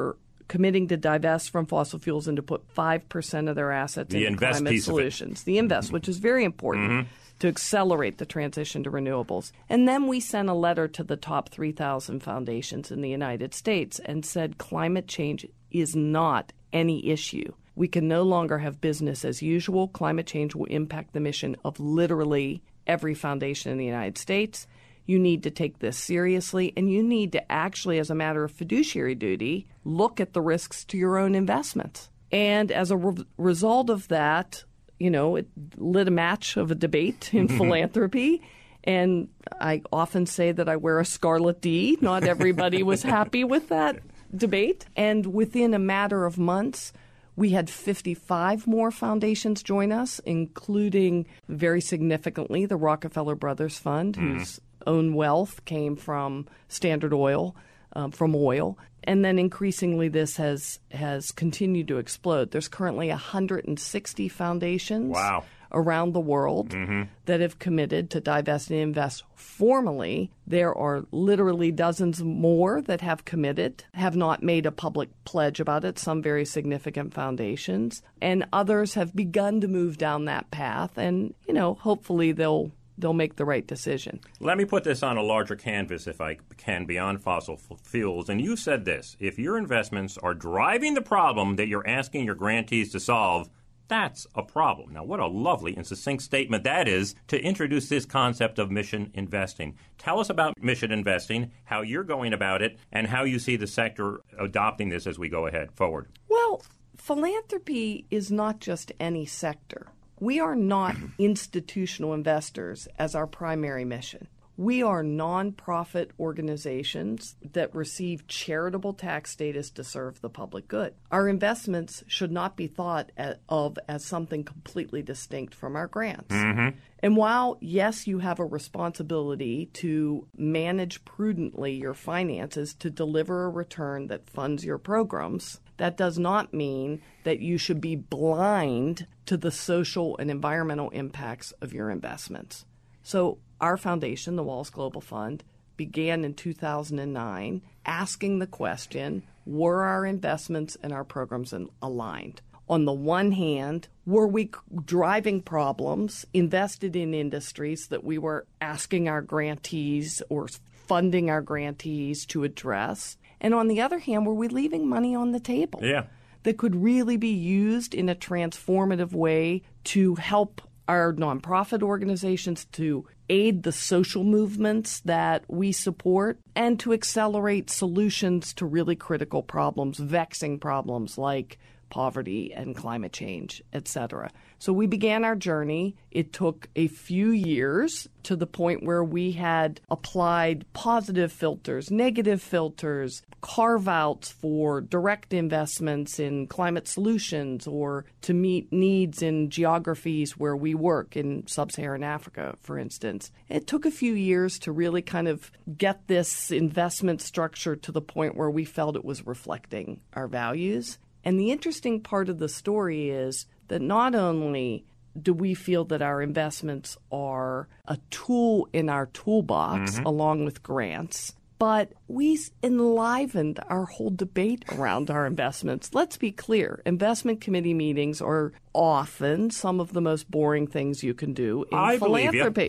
committing to divest from fossil fuels and to put five percent of their assets the into climate solutions. The invest, which is very important. Mm-hmm. to accelerate the transition to renewables. And then we sent a letter to the top three thousand foundations in the United States and said climate change is not any issue. We can no longer have business as usual. Climate change will impact the mission of literally every foundation in the United States. You need to take this seriously, and you need to actually, as a matter of fiduciary duty, look at the risks to your own investments. And as a re- result of that, you know, it lit a match of a debate in philanthropy. And I often say that I wear a scarlet D. Not everybody was happy with that debate. And within a matter of months, we had fifty-five more foundations join us, including very significantly the Rockefeller Brothers Fund, mm. whose own wealth came from Standard Oil, um, from oil. And then increasingly this has has continued to explode. There's currently one hundred sixty foundations wow. around the world mm-hmm. that have committed to divest and invest formally. There are literally dozens more that have committed, have not made a public pledge about it, some very significant foundations. And others have begun to move down that path. And, you know, hopefully they'll they'll make the right decision. Let me put this on a larger canvas, if I can, beyond fossil fuels. And you said this: if your investments are driving the problem that you're asking your grantees to solve, that's a problem. Now, what a lovely and succinct statement that is to introduce this concept of mission investing. Tell us about mission investing, how you're going about it, and how you see the sector adopting this as we go ahead forward. Well, philanthropy is not just any sector. We are not institutional investors as our primary mission. We are nonprofit organizations that receive charitable tax status to serve the public good. Our investments should not be thought of as something completely distinct from our grants. Mm-hmm. And while, yes, you have a responsibility to manage prudently your finances to deliver a return that funds your programs, that does not mean that you should be blind to the social and environmental impacts of your investments. So our foundation, the Wallace Global Fund, began in two thousand nine asking the question, were our investments and our programs aligned? On the one hand, were we driving problems, invested in industries that we were asking our grantees or funding our grantees to address? And on the other hand, were we leaving money on the table yeah. that could really be used in a transformative way to help our nonprofit organizations, to aid the social movements that we support, and to accelerate solutions to really critical problems, vexing problems like poverty and climate change, et cetera. So we began our journey. It took a few years to the point where we had applied positive filters, negative filters, carve-outs for direct investments in climate solutions or to meet needs in geographies where we work, in sub-Saharan Africa, for instance. It took a few years to really kind of get this investment structure to the point where we felt it was reflecting our values. And the interesting part of the story is that not only do we feel that our investments are a tool in our toolbox mm-hmm. along with grants, but we enlivened our whole debate around our investments. Let's be clear. Investment committee meetings are often some of the most boring things you can do in I philanthropy.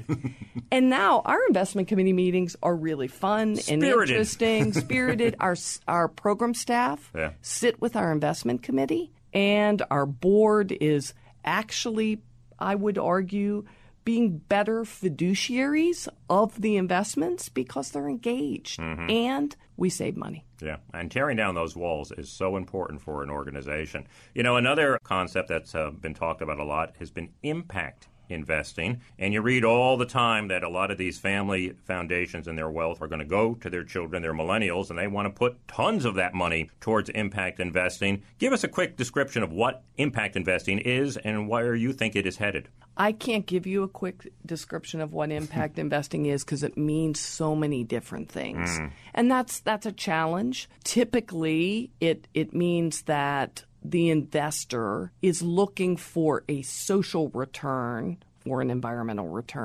And now our investment committee meetings are really fun spirited. and interesting, spirited. Our our program staff yeah. sit with our investment committee, and our board is actually, I would argue, being better fiduciaries of the investments because they're engaged, mm-hmm. and we save money. Yeah, and tearing down those walls is so important for an organization. You know, another concept that's uh, been talked about a lot has been impact investing. And you read all the time that a lot of these family foundations and their wealth are going to go to their children, their millennials, and they want to put tons of that money towards impact investing. Give us a quick description of what impact investing is and where you think it is headed. I can't give you a quick description of what impact investing is because it means so many different things. Mm. And that's that's a challenge. Typically, it it means that the investor is looking for a social return or an environmental return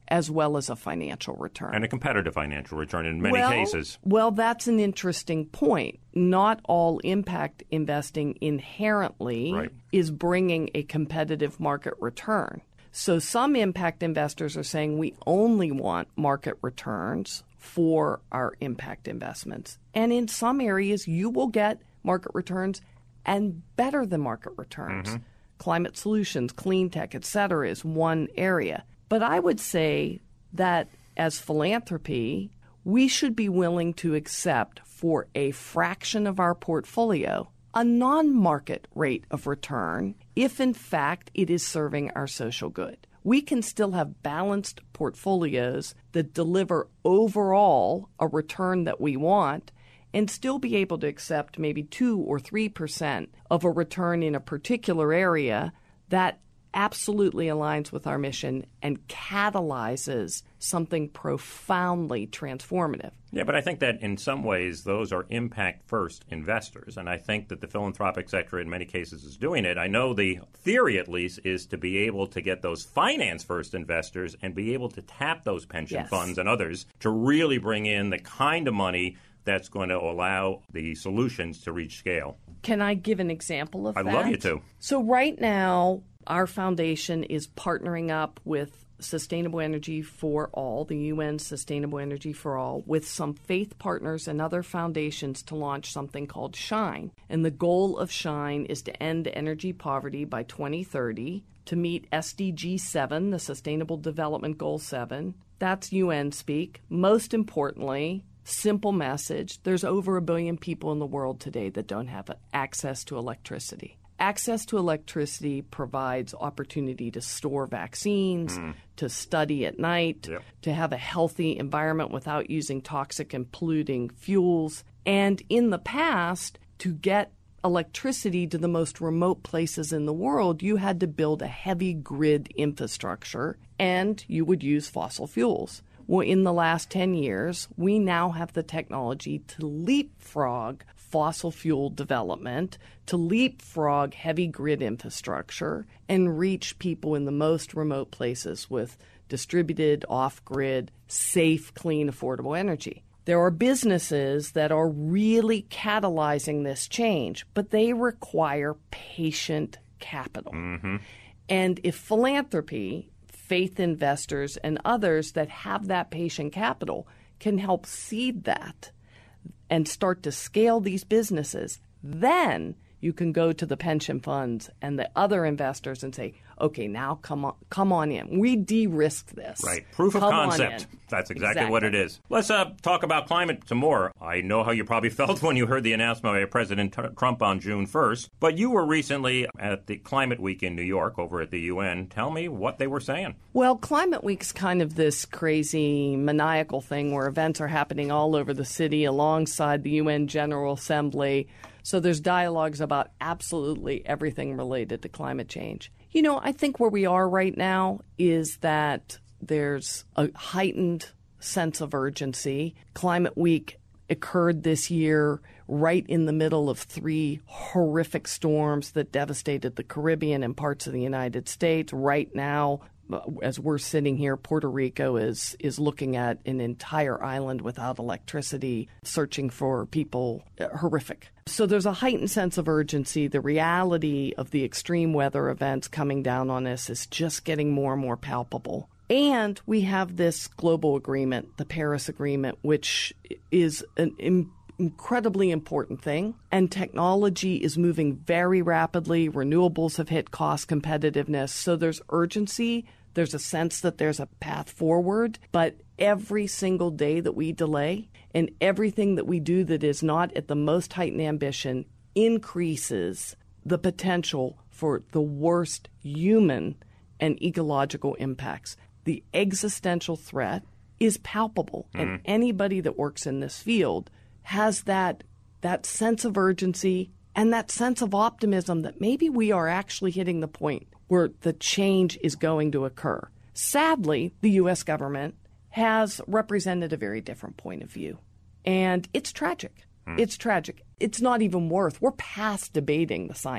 as well as a financial return. And a competitive financial return in many well, cases. Well, that's an interesting point. Not all impact investing inherently right. is bringing a competitive market return. So some impact investors are saying we only want market returns for our impact investments. And in some areas, you will get market returns and better than market returns. Mm-hmm. Climate solutions, clean tech, et cetera, is one area. But I would say that as philanthropy, we should be willing to accept for a fraction of our portfolio a non-market rate of return if, in fact, it is serving our social good. We can still have balanced portfolios that deliver overall a return that we want and still be able to accept maybe two or three percent of a return in a particular area that absolutely aligns with our mission and catalyzes something profoundly transformative. Yeah, but I think that in some ways those are impact-first investors, and I think that the philanthropic sector in many cases is doing it. I know the theory, at least, is to be able to get those finance-first investors and be able to tap those pension yes. funds and others to really bring in the kind of money that's going to allow the solutions to reach scale. Can I give an example of I'd that? I'd love you to. So right now, our foundation is partnering up with Sustainable Energy for All, the U N Sustainable Energy for All, with some faith partners and other foundations to launch something called SHINE. And the goal of SHINE is to end energy poverty by twenty thirty, to meet S D G seven, the Sustainable Development Goal seven. That's U N speak. Most importantly, simple message, there's over a billion people in the world today that don't have access to electricity. Access to electricity provides opportunity to store vaccines, mm. to study at night, yep. to have a healthy environment without using toxic and polluting fuels. And in the past, to get electricity to the most remote places in the world, you had to build a heavy grid infrastructure, and you would use fossil fuels. Well, in the last ten years, we now have the technology to leapfrog fossil fuel development, to leapfrog heavy grid infrastructure, and reach people in the most remote places with distributed, off-grid, safe, clean, affordable energy. There are businesses that are really catalyzing this change, but they require patient capital. Mm-hmm. And if philanthropy, faith investors, and others that have that patient capital can help seed that and start to scale these businesses, then you can go to the pension funds and the other investors and say, okay, now come on come on in. We de-risk this. Right. Proof come of concept. That's exactly, exactly what it is. Let's uh, talk about climate some more. I know how you probably felt when you heard the announcement by President T- Trump on June first, but you were recently at the Climate Week in New York over at the U N. Tell me what they were saying. Well, Climate Week's kind of this crazy maniacal thing where events are happening all over the city alongside the U N General Assembly. So there's dialogues about absolutely everything related to climate change. You know, I think where we are right now is that there's a heightened sense of urgency. Climate Week occurred this year right in the middle of three horrific storms that devastated the Caribbean and parts of the United States. Right now, as we're sitting here, Puerto Rico is is looking at an entire island without electricity, searching for people. Uh, horrific. So there's a heightened sense of urgency. The reality of the extreme weather events coming down on us is just getting more and more palpable. And we have this global agreement, the Paris Agreement, which is an in- incredibly important thing. And technology is moving very rapidly. Renewables have hit cost competitiveness. So there's urgency. There's a sense that there's a path forward. But every single day that we delay and everything that we do that is not at the most heightened ambition increases the potential for the worst human and ecological impacts. The existential threat is palpable, mm. and anybody that works in this field has that that sense of urgency and that sense of optimism that maybe we are actually hitting the point where the change is going to occur. Sadly, the U S government has represented a very different point of view, and it's tragic. Mm. It's tragic. It's not even worth. We're past debating the science.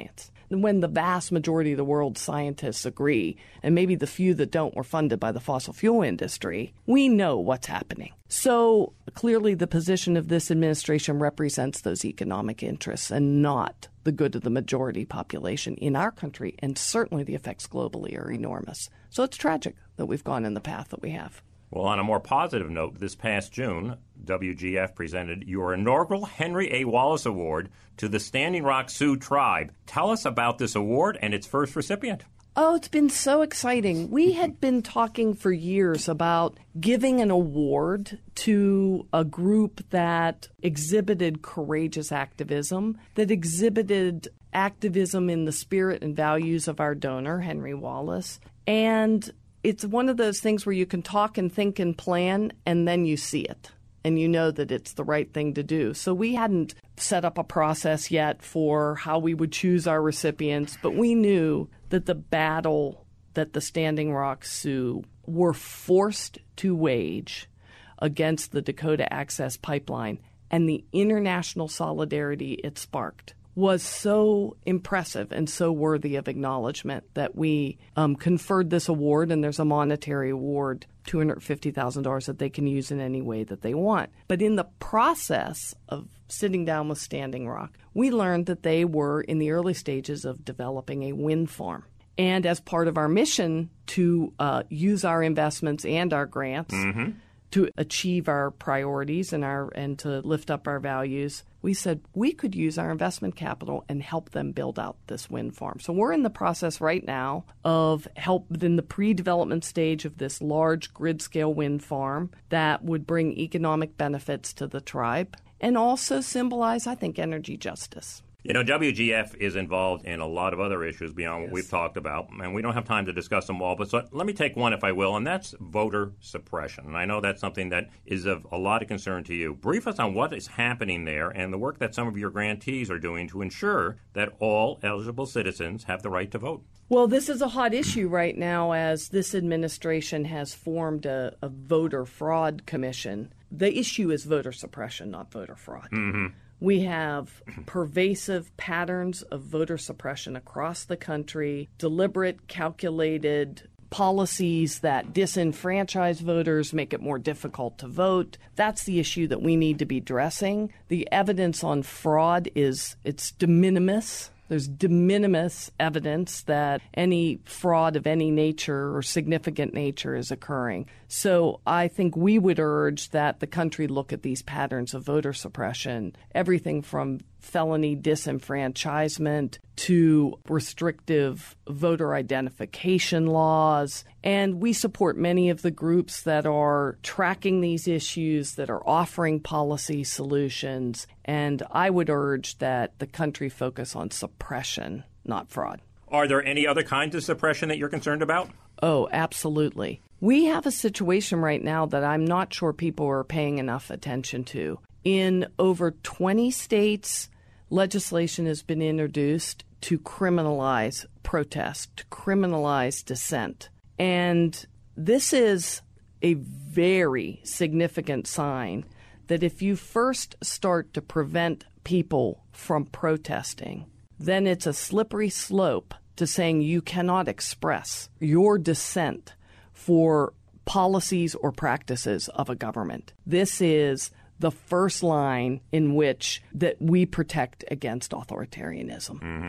when the vast majority of the world's scientists agree, and maybe the few that don't were funded by the fossil fuel industry, we know what's happening. So clearly the position of this administration represents those economic interests and not the good of the majority population in our country, and certainly the effects globally are enormous. So it's tragic that we've gone in the path that we have. Well, on a more positive note, this past June, W G F presented your inaugural Henry A. Wallace Award to the Standing Rock Sioux Tribe. Tell us about this award and its first recipient. Oh, it's been so exciting. We had been talking for years about giving an award to a group that exhibited courageous activism, that exhibited activism in the spirit and values of our donor, Henry Wallace. And it's one of those things where you can talk and think and plan, and then you see it, and you know that it's the right thing to do. So we hadn't set up a process yet for how we would choose our recipients, but we knew that the battle that the Standing Rock Sioux were forced to wage against the Dakota Access Pipeline and the international solidarity it sparked was so impressive and so worthy of acknowledgement that we um, conferred this award, and there's a monetary award, two hundred fifty thousand dollars, that they can use in any way that they want. But in the process of sitting down with Standing Rock, we learned that they were in the early stages of developing a wind farm. And as part of our mission to uh, use our investments and our grants mm-hmm. to achieve our priorities and our and to lift up our values, we said we could use our investment capital and help them build out this wind farm. So we're in the process right now of help in the pre-development stage of this large grid-scale wind farm that would bring economic benefits to the tribe and also symbolize, I think, energy justice. You know, W G F is involved in a lot of other issues beyond what yes. we've talked about, and we don't have time to discuss them all, but so let me take one, if I will, and that's voter suppression. And I know that's something that is of a lot of concern to you. Brief us on what is happening there and the work that some of your grantees are doing to ensure that all eligible citizens have the right to vote. Well, this is a hot issue right now as this administration has formed a, a voter fraud commission. The issue is voter suppression, not voter fraud. Mm-hmm. We have pervasive patterns of voter suppression across the country, deliberate, calculated policies that disenfranchise voters, make it more difficult to vote. That's the issue that we need to be addressing. The evidence on fraud is, it's de minimis. There's de minimis evidence that any fraud of any nature or significant nature is occurring. So I think we would urge that the country look at these patterns of voter suppression, everything from felony disenfranchisement to restrictive voter identification laws. And we support many of the groups that are tracking these issues, that are offering policy solutions. And I would urge that the country focus on suppression, not fraud. Are there any other kinds of suppression that you're concerned about? Oh, absolutely. We have a situation right now that I'm not sure people are paying enough attention to. In over twenty states, legislation has been introduced to criminalize protest, to criminalize dissent. And this is a very significant sign that if you first start to prevent people from protesting, then it's a slippery slope to saying you cannot express your dissent for policies or practices of a government. This is the first line in which that we protect against authoritarianism. Mm-hmm.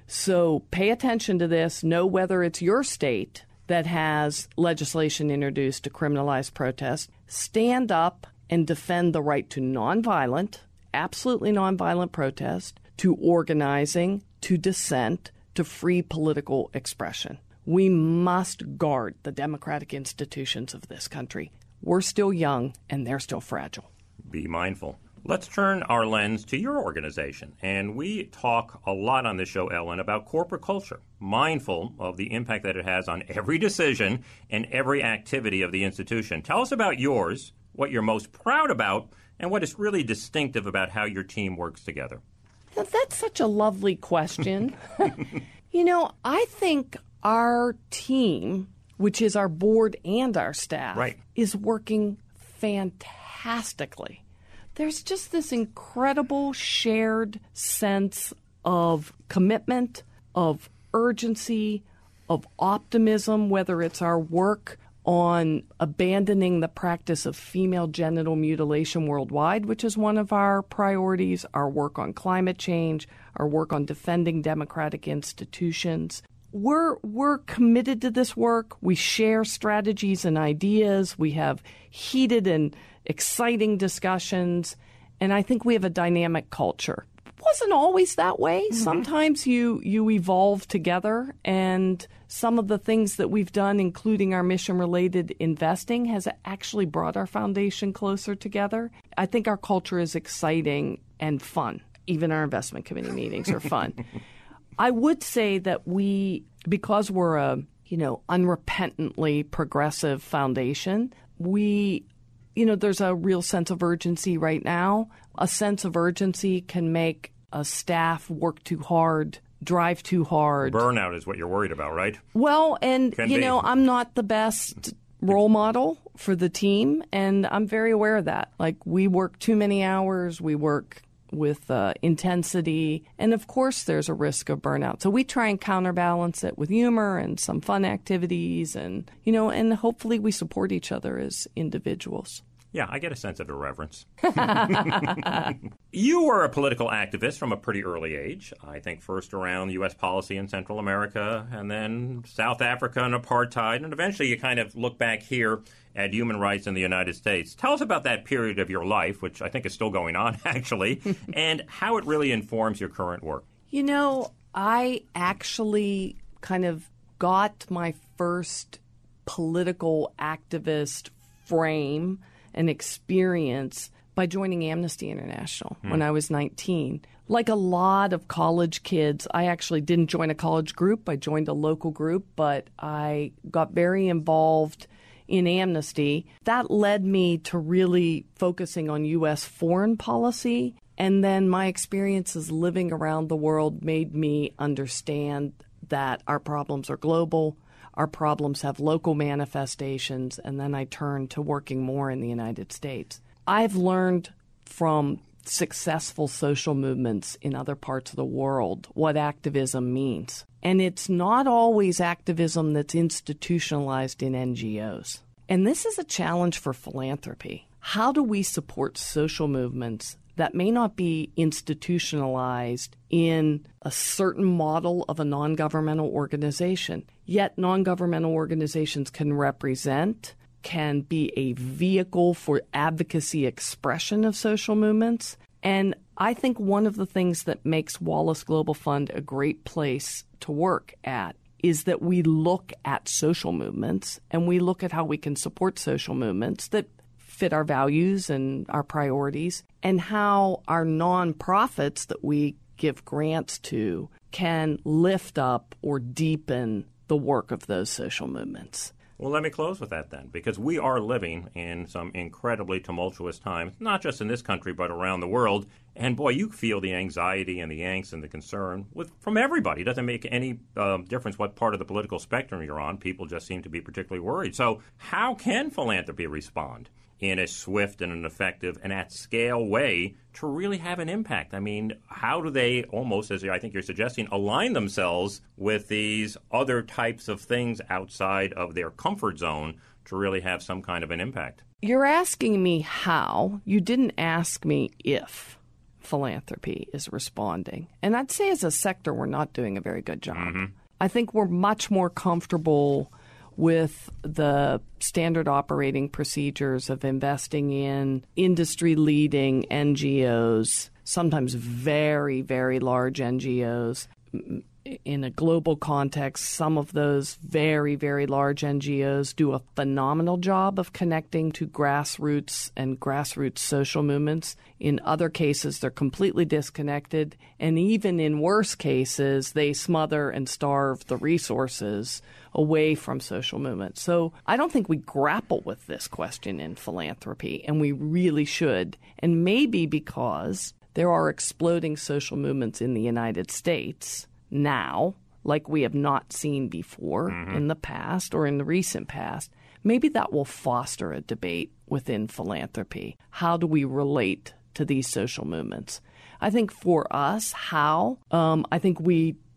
So pay attention to this. Know whether it's your state that has legislation introduced to criminalize protest. Stand up and defend the right to nonviolent, absolutely nonviolent protest, to organizing, to dissent, to free political expression. We must guard the democratic institutions of this country. We're still young, and they're still fragile. Be mindful. Let's turn our lens to your organization. And we talk a lot on this show, Ellen, about corporate culture, mindful of the impact that it has on every decision and every activity of the institution. Tell us about yours, what you're most proud about, and what is really distinctive about how your team works together. That's such a lovely question. You know, I think our team, which is our board and our staff, right. is working fantastically. There's just this incredible shared sense of commitment, of urgency, of optimism, whether it's our work on abandoning the practice of female genital mutilation worldwide, which is one of our priorities, our work on climate change, our work on defending democratic institutions. We're we're committed to this work. We share strategies and ideas. We have heated and exciting discussions, and I think we have a dynamic culture. It wasn't always that way. Mm-hmm. Sometimes you you evolve together, and some of the things that we've done, including our mission-related investing, has actually brought our foundation closer together. I think our culture is exciting and fun. Even our investment committee meetings are fun. I would say that we, because we're a, you know, unrepentantly progressive foundation, we, you know, there's a real sense of urgency right now. A sense of urgency can make a staff work too hard, drive too hard. Burnout is what you're worried about, right? Well, and, Can you be. know, I'm not the best role model for the team, and I'm very aware of that. Like, we work too many hours, we work with uh, intensity, and of course there's a risk of burnout. So we try and counterbalance it with humor and some fun activities, and, you know, and hopefully we support each other as individuals. Yeah, I get a sense of irreverence. You were a political activist from a pretty early age. I think first around U S policy in Central America, and then South Africa and apartheid, and eventually you kind of look back here at human rights in the United States. Tell us about that period of your life, which I think is still going on, actually, and how it really informs your current work. You know, I actually kind of got my first political activist frame and experience by joining Amnesty International hmm. when I was nineteen. Like a lot of college kids, I actually didn't join a college group. I joined a local group, but I got very involved in Amnesty. That led me to really focusing on U S foreign policy. And then my experiences living around the world made me understand that our problems are global. Our problems have local manifestations, and then I turned to working more in the United States. I've learned from successful social movements in other parts of the world what activism means. And it's not always activism that's institutionalized in N G Os. And this is a challenge for philanthropy. How do we support social movements that may not be institutionalized in a certain model of a non-governmental organization, yet non-governmental organizations can represent, can be a vehicle for advocacy expression of social movements? And I think one of the things that makes Wallace Global Fund a great place to work at is that we look at social movements and we look at how we can support social movements that fit our values and our priorities, and how our nonprofits that we give grants to can lift up or deepen the work of those social movements. Well, let me close with that then, because we are living in some incredibly tumultuous times, not just in this country, but around the world. And boy, you feel the anxiety and the angst and the concern with, from everybody. It doesn't make any uh, difference what part of the political spectrum you're on. People just seem to be particularly worried. So how can philanthropy respond in a swift and an effective and at scale way to really have an impact? I mean, how do they almost, as I think you're suggesting, align themselves with these other types of things outside of their comfort zone to really have some kind of an impact? You're asking me how. You didn't ask me if philanthropy is responding. And I'd say as a sector, we're not doing a very good job. Mm-hmm. I think we're much more comfortable with the standard operating procedures of investing in industry-leading N G Os, sometimes very, very large N G Os. In a global context, some of those very, very large N G Os do a phenomenal job of connecting to grassroots and grassroots social movements. In other cases, they're completely disconnected. And even in worse cases, they smother and starve the resources away from social movements. So I don't think we grapple with this question in philanthropy, and we really should. And maybe because there are exploding social movements in the United States now, like we have not seen before mm-hmm. in the past or in the recent past, maybe that will foster a debate within philanthropy. How do we relate to these social movements? I think for us, how? Um, I think we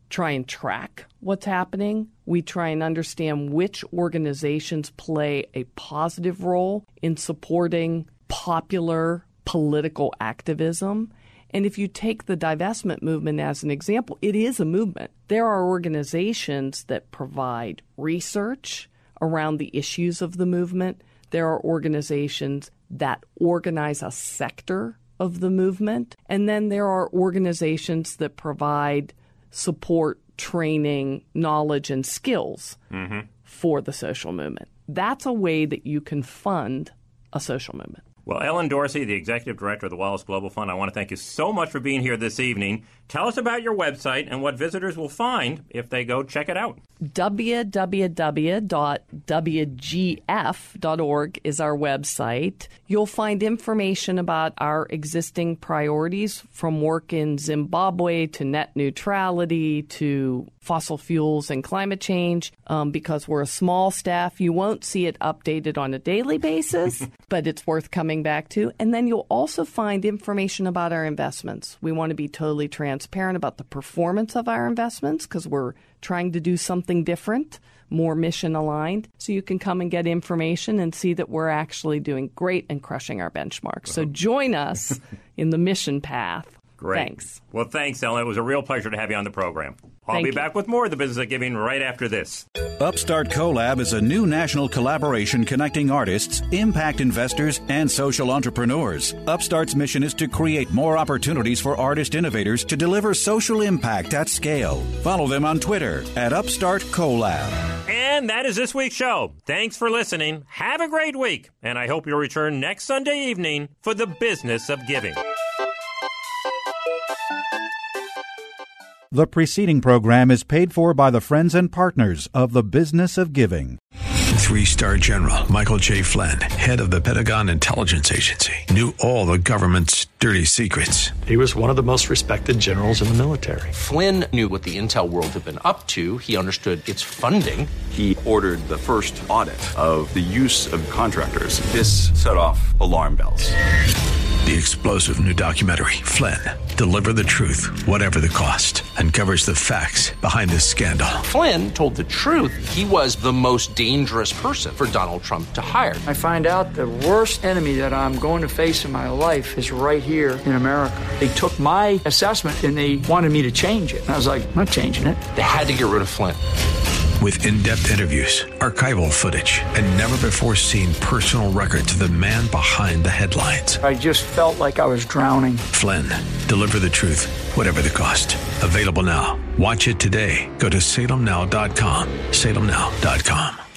try and track what's happening. We try and understand which organizations play a positive role in supporting popular political activism. And if you take the divestment movement as an example, it is a movement. There are organizations that provide research around the issues of the movement. There are organizations that organize a sector of the movement. And then there are organizations that provide support, training, knowledge, and skills mm-hmm. for the social movement. That's a way that you can fund a social movement. Well, Ellen Dorsey, the Executive Director of the Wallace Global Fund, I want to thank you so much for being here this evening. Tell us about your website and what visitors will find if they go check it out. w w w dot w g f dot org is our website. You'll find information about our existing priorities, from work in Zimbabwe to net neutrality to fossil fuels and climate change. Um, because we're a small staff, you won't see it updated on a daily basis, but it's worth coming back to. And then you'll also find information about our investments. We want to be totally transparent about the performance of our investments because we're trying to do something different, more mission aligned. So you can come and get information and see that we're actually doing great and crushing our benchmarks. So join us in the mission path. Great. Thanks. Well, thanks, Ellen. It was a real pleasure to have you on the program. I'll Thank be you. back with more of the Business of Giving right after this. Upstart CoLab is a new national collaboration connecting artists, impact investors, and social entrepreneurs. Upstart's mission is to create more opportunities for artist innovators to deliver social impact at scale. Follow them on Twitter at Upstart CoLab. And that is this week's show. Thanks for listening. Have a great week. And I hope you'll return next Sunday evening for the Business of Giving. The preceding program is paid for by the friends and partners of the Business of Giving. Three-star General Michael J. Flynn, head of the Pentagon Intelligence Agency, knew all the government's dirty secrets. He was one of the most respected generals in the military. Flynn knew what the intel world had been up to. He understood its funding. He ordered the first audit of the use of contractors. This set off alarm bells. The explosive new documentary, Flynn, Deliver the Truth, Whatever the Cost, uncovers the facts behind this scandal. Flynn told the truth. He was the most dangerous person for Donald Trump to hire. I find out the worst enemy that I'm going to face in my life is right here in America. They took my assessment and they wanted me to change it. And I was like, I'm not changing it. They had to get rid of Flynn. With in-depth interviews, archival footage, and never-before-seen personal records of the man behind the headlines. I just felt like I was drowning. Flynn, Deliver the Truth, Whatever the Cost. Available now. Watch it today. Go to salem now dot com. salem now dot com.